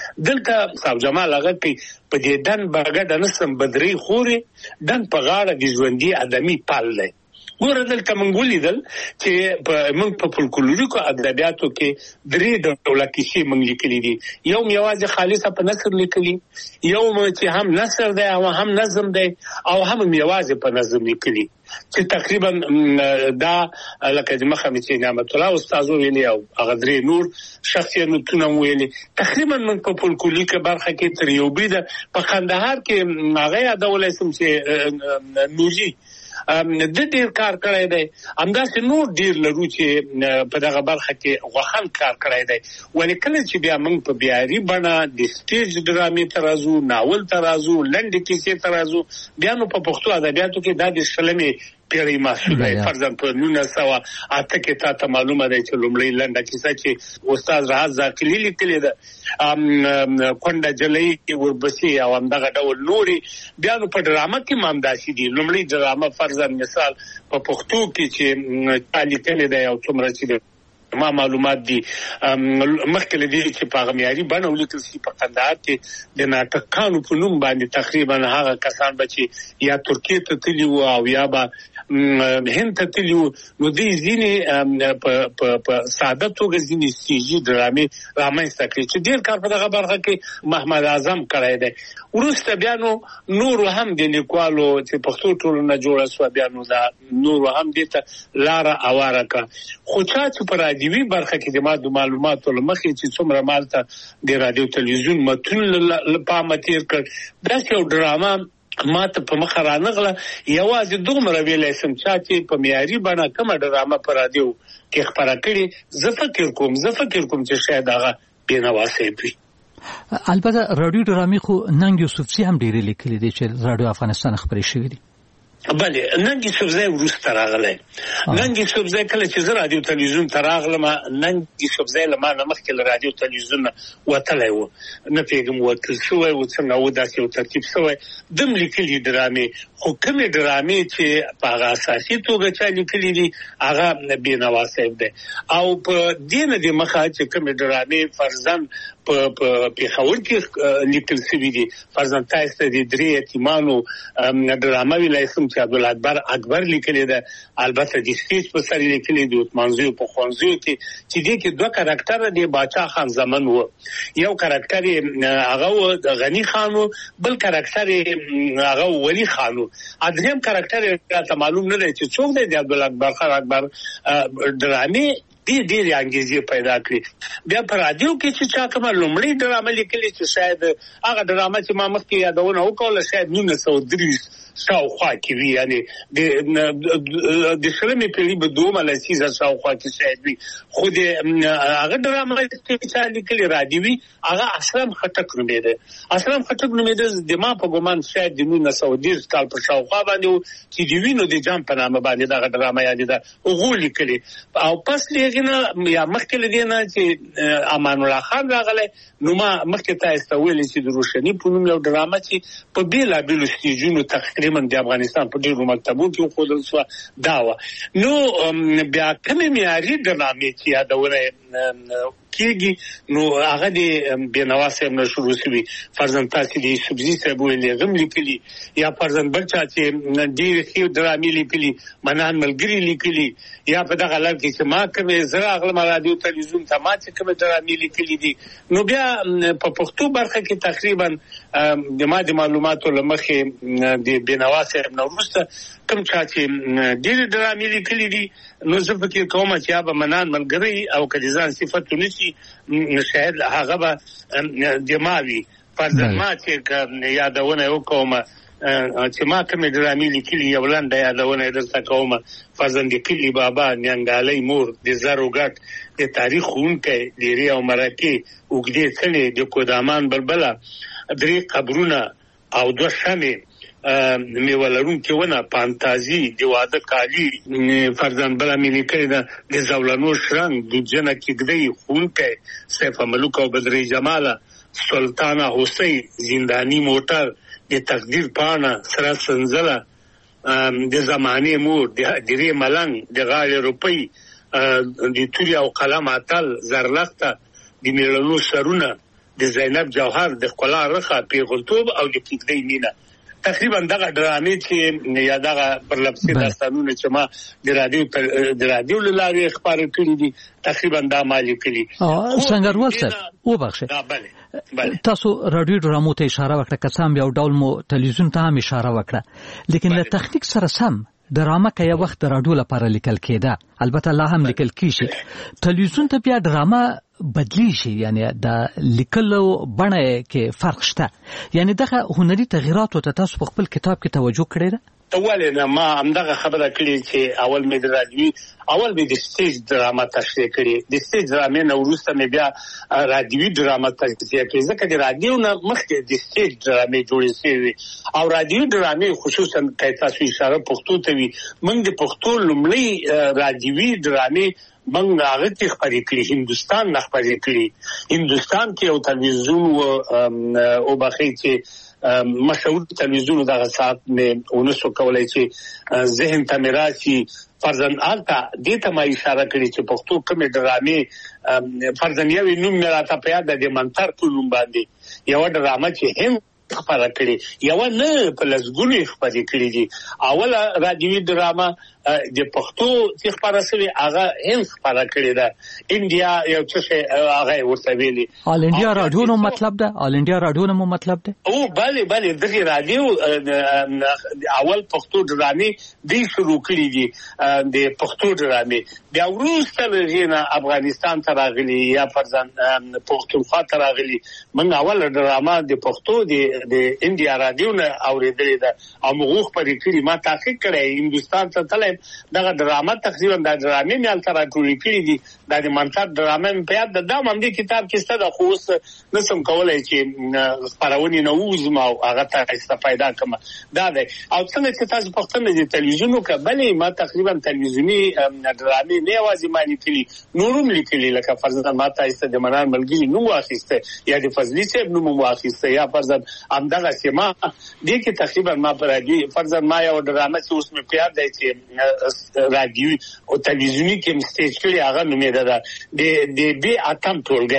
دلته صاحب جمال هغه په دې دن برګه د نسم بدري خوري دن په غاړه د ژوندۍ ادمي پال دی. ګوره دلته موږ ولیدل چې موږ په فولکلوریکو ادبیاتو کې درې ډوله کیسې موږ لیکلي دي. یو یوازې خالصه په نثر لیکلي، یو چې هم نثر دی او هم نظم دی، او هم یوازې په نظم لیکلي چې تقریبا دا لکه د مخه چې نعمت الله استاد ویلي او هغه درې نور شخصیتونه ویلي. تقریبا موږ په فولکلوریکو برخه کې تر یو بده په کندهار کې هغه یادولای سم چې نوجي د ډیر کار کړی دی. همداسې نور ډیر لرو چې په دغه برخه کې غوښن کار کړی دی. ولې کله چې بیا موږ په بیاري بڼه د سټیج ډرامې ته راځو، ناول ته راځو، لنډې کیسې ته راځو، بیا نو په پښتو ادبیاتو کې دا د شلمې پیړۍ محصول دی. فرضاً په 1908 کې تاسو معلومه ده چې لومړی لنډه کیسه چې استاد راز زاقلی لیکلې ده کونډه جلۍ وربسي او همدغه ډول نوري، بیا نو په ډرامه کې مامداسي دي. لومړی ډرامه فرضاً مثال په پښتو کې چې لیکلې ده او څومره چې ما معلومات دي مخکې لدی چې په غمیاري باندې ولیکل شي په کندهار کې د ناټکانو په نوم باندې تقریبا هغه کسان بچي یا ترکیه ته تللی وو او یا به هند ته تللی وو، نو دې ځینې په ساده توګه ځینې سیجی ډرامې رامنځته کړې چې ډېر کار په دغه برخه کې محمد اعظم کړی دی. وروسته بیا نو نور هم د لیکوالو چې پښتو ټولنه جوړه شوه، بیا نو دا نور هم دې ته لاره اواره کړه. خو چا چې په رادیوي برخه کې د معلوماتو لمخې چې څومره مالته د رادیو تلویزیون متون لپاره تیر کړ، داسې یو ډرامه ماته په مخ رانغله. یوازې دومره ویلای سم چې په معیاري بڼه کومه ډرامه په رادیو کې خپره کړي، زه فکر کوم چې شاید هغه بینوا صاحب وي. البته رادیو ډرامې خو ننګ یوسفزي هم ډېرې لیکلي دي چې رادیو افغانستان خبرې شوي دي. بله ننګ یوسفزی وروسته راغلی. ننګ یوسفزی کله چې زه رادیو تلویزیون ته راغلم، ننګ یوسفزی له ما نه مخکې له رادیو تلویزیون نه وتلی و، نه پوهېږم وتل شوی و څنګه و، داسې یو ترتیب شوی. دم لیکلي ډرامې، خو کومې ډرامې چې په هغه اساسي توګه چا لیکلي دي هغه بینوا صاحب دی. او په دې نه د مخه چې کومې ډرامې فرضاً په پېښور کې لیکل شوي دي، فرضاً تاسو ته د درې یتیمانو ډرامه ویلای سم چې عبدالله اکبر لیکلې ده، البته د سټیج په سر لیکلې دي عثمانزیو په خوانزیو کې، چې دې کې دوه کاراکټر دی، باچا خان زمن و، یو کاراکټر هغه غنی خان و، بل کاراکټر هغه ولی خان و. ادم کاراکټر ته معلوم نه دی چې څوک دی. د عبدالله اکبر ډرامې ډېر انګیزې پیدا کړې. بیا په رادیو کې چې چا کومه لومړی ډرامه لیکلې چې شاید هغه ډرامه چې ما مخکې یادونه وکړله شاید 1930 شاوخوا کې وي، یعنی د شلمې پیړۍ په دومره لسیزه شاوخوا کې شاید وي. خو د هغه ډرامه چې چا لیکلې رادیوي هغه اسلم خټک نومېده. اسلم خټک نومېده د ما په ګمان شاید د 1930 کال په شاوخوا باندې و چې د وینو د جام په نامه باندې دغه ډرامه یادېده، هغو لیکلې. او پس یا مخکې لدې نه چې امان الله خان راغلی، نو ما مخکې تاسو ته ویلي چې د روشني په نوم یو ډرامه چې په بېلابېلو سټیجونو تقریبا د افغانستان په ډېرو مکتبونو کې وښودل شوه دا وه. نو بیا کومې معیاري ډرامې چې یادونه کېږي نو هغه د بینوا صاحب نه شروع شوي. فرضاً تاسې د یوسفزي صاحب ویلې هغه هم لیکلي، یا فرضاً بل چا چې ډېرې ښې ډرامې لیکلي، منان ملګري لیکلي، یا په دغه لړ کې چې ما کومې زه راغلم رادیو تلویزیون ته ما چې کومې ډرامې لیکلي دي. نو بیا په پښتو برخه کې تقریبا د ما د معلوماتو له مخې د بینوا صاحب نه وروسته کوم چا چې ډېرې ډرامې لیکلي دي، نو زه فکر کوم چې یا به منان ملګري او که د ځان صفت ونیسي شاید هغه به د ما وي. فرضاً ما چې یادونه وکړم چې ما کومې ډرامې لیکلي، یو لنډه یادونه یې درته کوم. فرضاً د کلي بابا، نیانګالۍ مور، د زرو ګټ، د تاریخ ښوونکی، لیرې او مرکې، اوږدې څڼې، د کودامان بلبله، درې قبرونه او دوه شمې، میوه لرونکې ونه، پانتازي، د واده کالي. فرضاً بله مې لیکلې ده د زولنو شرنګ، دودجنه کېږدۍ، ښوونکی، سیف ملوک او بدرۍ جماله، سلطانه هوسۍ، زنداني موټر، د تقدیر پاڼه، سره سنځله، د زمانې مور، د هدیرې ملنګ، د غاړې روپۍ، د تورې او قلم اتل، زرلخته، د میړنو سرونه، د زینب جوهر د ښکلا رخه پیغلتوب او د کیدۍ مینه تقریبا دغه ډرامې چې یا دغه پرلپسې داستانونه چې ما د رادیو لارې خبرې کړې دي تقریبا دا مالي کړي سنگروال صاحب وبخښه تاسو رادیو ډرامو ته اشاره وکړه کسان یو ډول مو ټلویزیون ته هم اشاره وکړه لیکن له تخنیک سره سم ډرامه که یو وخت د رادیو لپاره لیکل کېده البته لا هم لیکل کیږي ټلویزیون ته بیا ډرامه بدلی شي یعنی د لیکلو بڼه کې فرق شته یعنی دغه هنري تغیرات ته تاسو په خپل کتاب کې توجه کړی ده ولې ما همدغه خبره کړې چې اول مې د رادیو اول به د سټیج ډرامه تشریح کړي د سټیج ډرامې نه وروسته مې بیا رادیوي ډرامه تشریح کړي ځکه د رادیو نه مخکې د سټیج ډرامې جوړې شوې او رادیوي ډرامې خصوصا که تاسو اشاره پښتو ته وي موږ د پښتو لومړی رادیوي ډرامې موږ هغه ته خبرې کړې هندوستان نه خبرې کړې هندوستان کې یو تلویزیون او بخې چې مشهور تلویزیون دغه ساعت مې ونسو کولای چې ذهن ته میراثي فرزن آلتا دې ته ما اشاره کړې چې پښتو کومې ډرامې فرزن یوې نوم مې راته په یاد د منتر په نوم باندې یوه ډرامه چې هم خبره کړې یوه نه په لسګونو خبرې کړې دي اوله رادیوي ډرامه د پښتو چې خبره شوې هغه هم خبره کړې ده انډیا یو څه هغه ورته ویلي آل انډیا رادیو نو مطلب ده آل انډیا رادیو نو مطلب ده او بله دغه رادیو اول پښتو ډرامې دی شروع کړې دي د پښتو ډرامې بیا وروسته لږه افغانستان ته راغلي یا فرزن پښتونخوا ته راغلي موږ اول ډرامه د پښتو د انډیا رادیو نه اورېدلې ده او موږ خبرې کړې ما تحقیق کړی هندوستان ته تللی دغه ډرامه تقریبا د ډرامې مې هلته راټولې کړې دي د منتر ډرامه مې په یاد ده دا هم همدې کتاب کې شته ده خو اوس نشم کولی چې خپرونې نه ووځم او هغه ته استفاده کړم دا دی او څنګه چې تاسو پوښتنه د تلویزیون وکړه بلې ما تقریبا تلویزیوني ډرامې نه یوازې ما لیکلي نور هم لیکلي لکه فرضاً ما ته د منان ملګري نوم واخیسته یا د فضلي صاحب نوم واخیسته یا فرضاً همدغسې ما دې کې تقریبا ما په رادیو فرضاً ما یو ډرامه چې اوس مې په یاد دی چې رادیو او تلویزیونی کې سټیج کړي هغه نومېده ده د بي اتم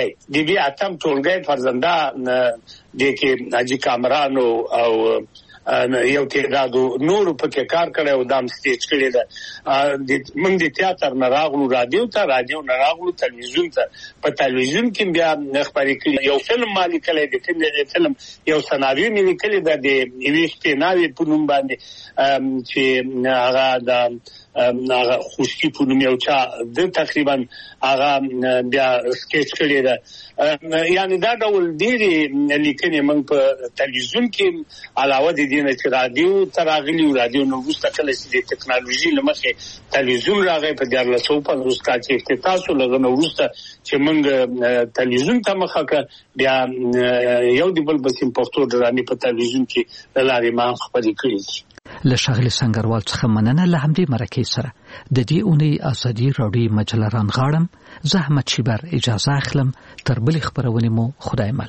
ټولګي فرزنده د کې حاجی کامران او یو تعداد نور په کې کار کړي او دام سټیج کړي ده د موږ د تیاتر نه راغلو رادیو نه راغلو تلویزیون ته په تلویزیون کې بیا خبرې کړي یو فلم مالي کړي د فلم یو سناریو مې لیکلی ده د یوې شپې ناوې په نوم باندې چې هغه د هغه خوشکی په نوم یو چا د تقریبا هغه بیا سکیچ کړی ده یعنی دا ډول ډېرې لیکنې موږ په تلویزیون کې علاوه د دې نه چې رادیو ته راغلي رادیو نو وروسته کله چې د ټکنالوژي له مخې تلویزیون راغی په 1450 کال کې افتتاح شو لږ نو وروسته چې موږ تلویزیون ته مخه کړه بیا یو د بل بسیم پښتو ډرامې په تلویزیون کې د لارې ما خبرې کړې له ښاغلي سنگروال څخه مننه له همدې مرکې سره د دې اونۍ ازادي راډیو مجله رانغاړم زه احمد شیبر اجازه اخلم تر بلې خپرونې مو خدای مل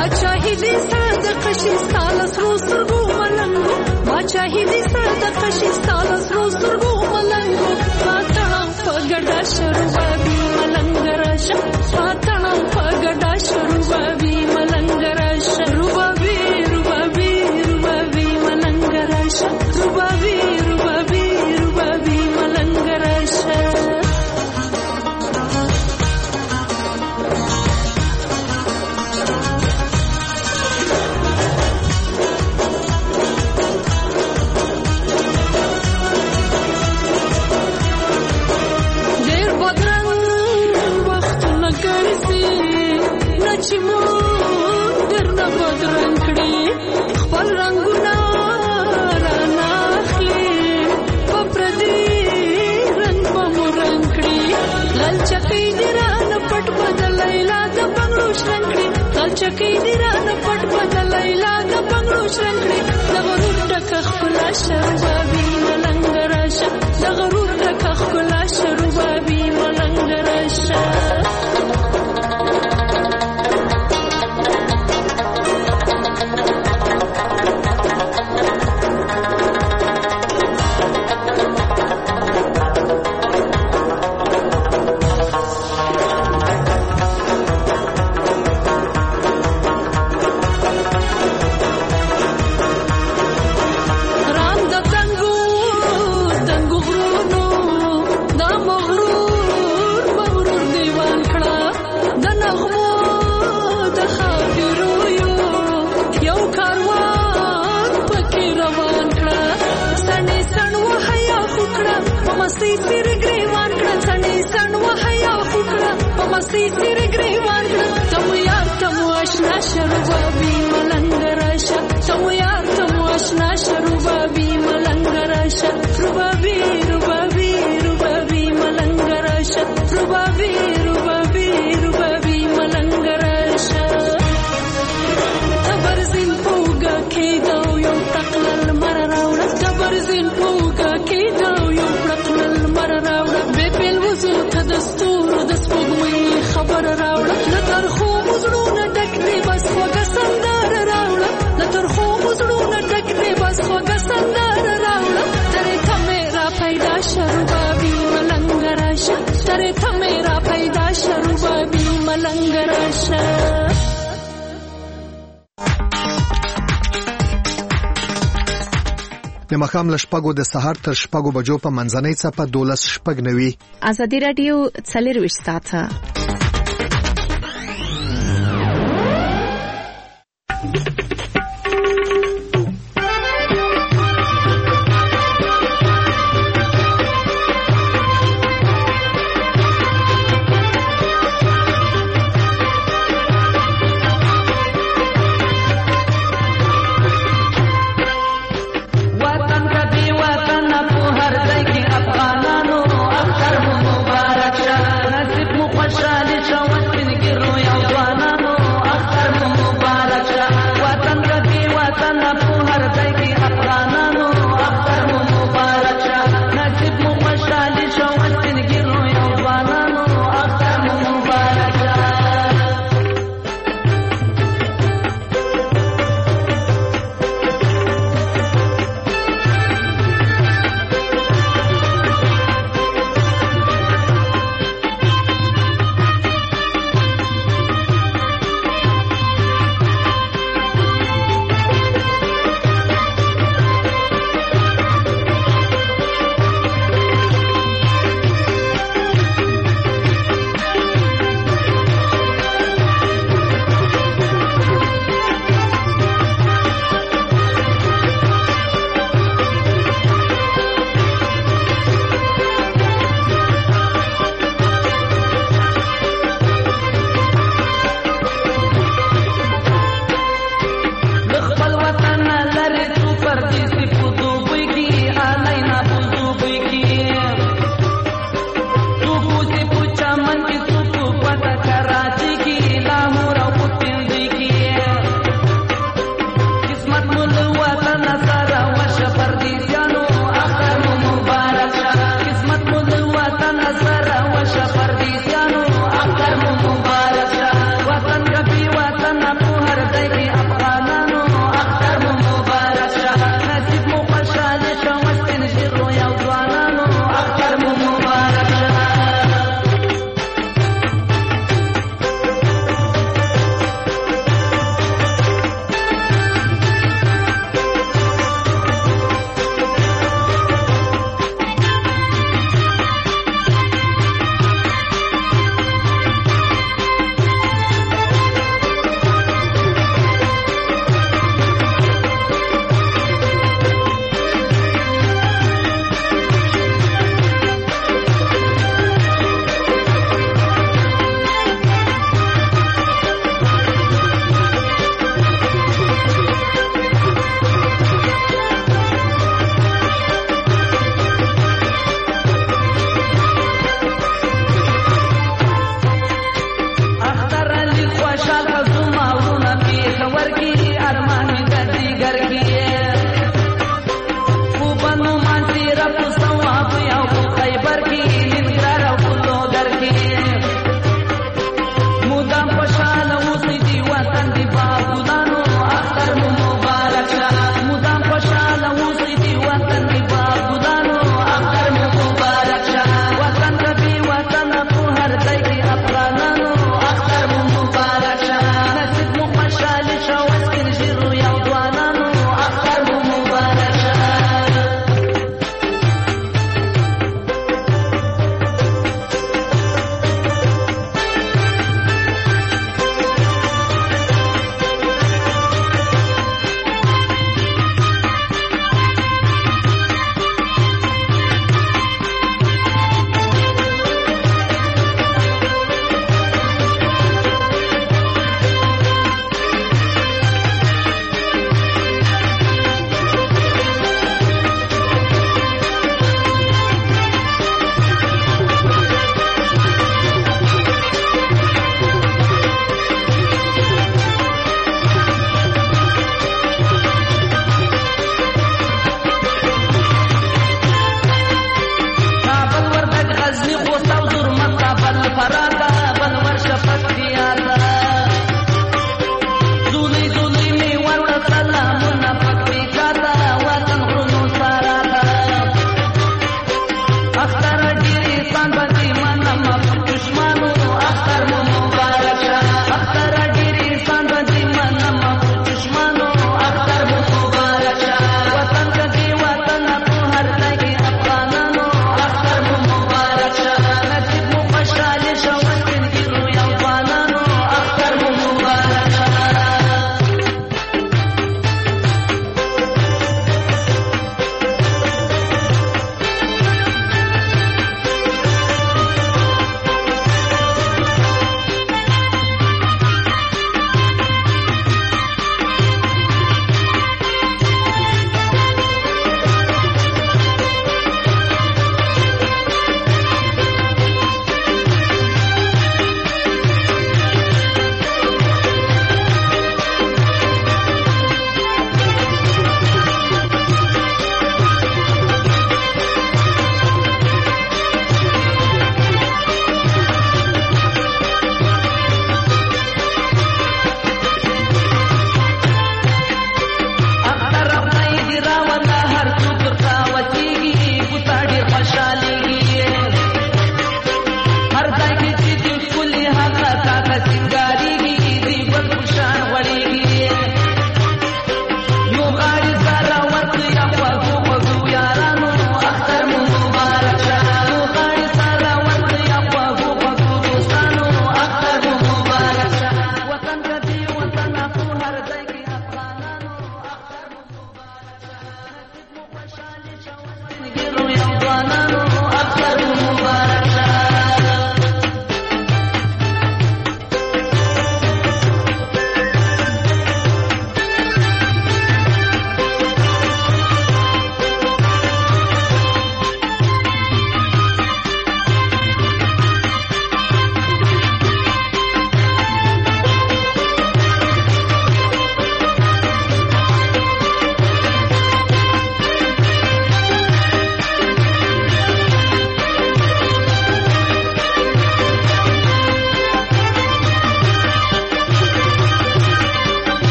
باچاهي دې صدقه شي ستاله سرو سترګو ملنګو باچاهي دې صدقه شي ستاله سرو سترګو ملنګو پاتړم په ګډا شروبابي ملنګ راشه پاتړم په ګډا شروبابي ملنګ راشه روبابي روبابي روبابي ملنګ راشه روبابي روبابي روبابي ملنګ راشه چې مون درنه بدرنګ کړي خپل رنگونه راناخلي په پردي رنگ په مور رنگ کړي لالچکې دې رانه پټ بدلای لا د بنگلو شرنګ کړي لالچکې دې رانه پټ بدلای لا د بنگلو شرنګ کړي د غرور ټکه خپلا شروبابي ملنګ راشه د غرور ټکه خپلا شروبابي ملنګ راشه شروبابي ملنګ راشه تم یار تم آشنا شروبابي ملنګ راشه روبابي روبابي روبابي ملنګ راشه روبابي روبابي روبابي ملنګ راشه تبرزین پوګه کېدو یو تقلل مر راوړه تبرزین پوګه کېدو یو تقلل مر راوړه به بل وزو ته دستور د سپوږمۍ خبر راوړه لتر خو مزړونه ډک دی بس خوږه سندره راوړه لتر خو مزړونه ډک دی بس خوږه سندره راوړه ترې ته مې را پیدا شروبابي ملنګ راشه ترې ته مې را پیدا شروبابي ملنګ راشه د مخام لشپګو د سحر تر شپګو بجو په منځنۍ څپه 12:09 آزادي رادیو 24 ساعته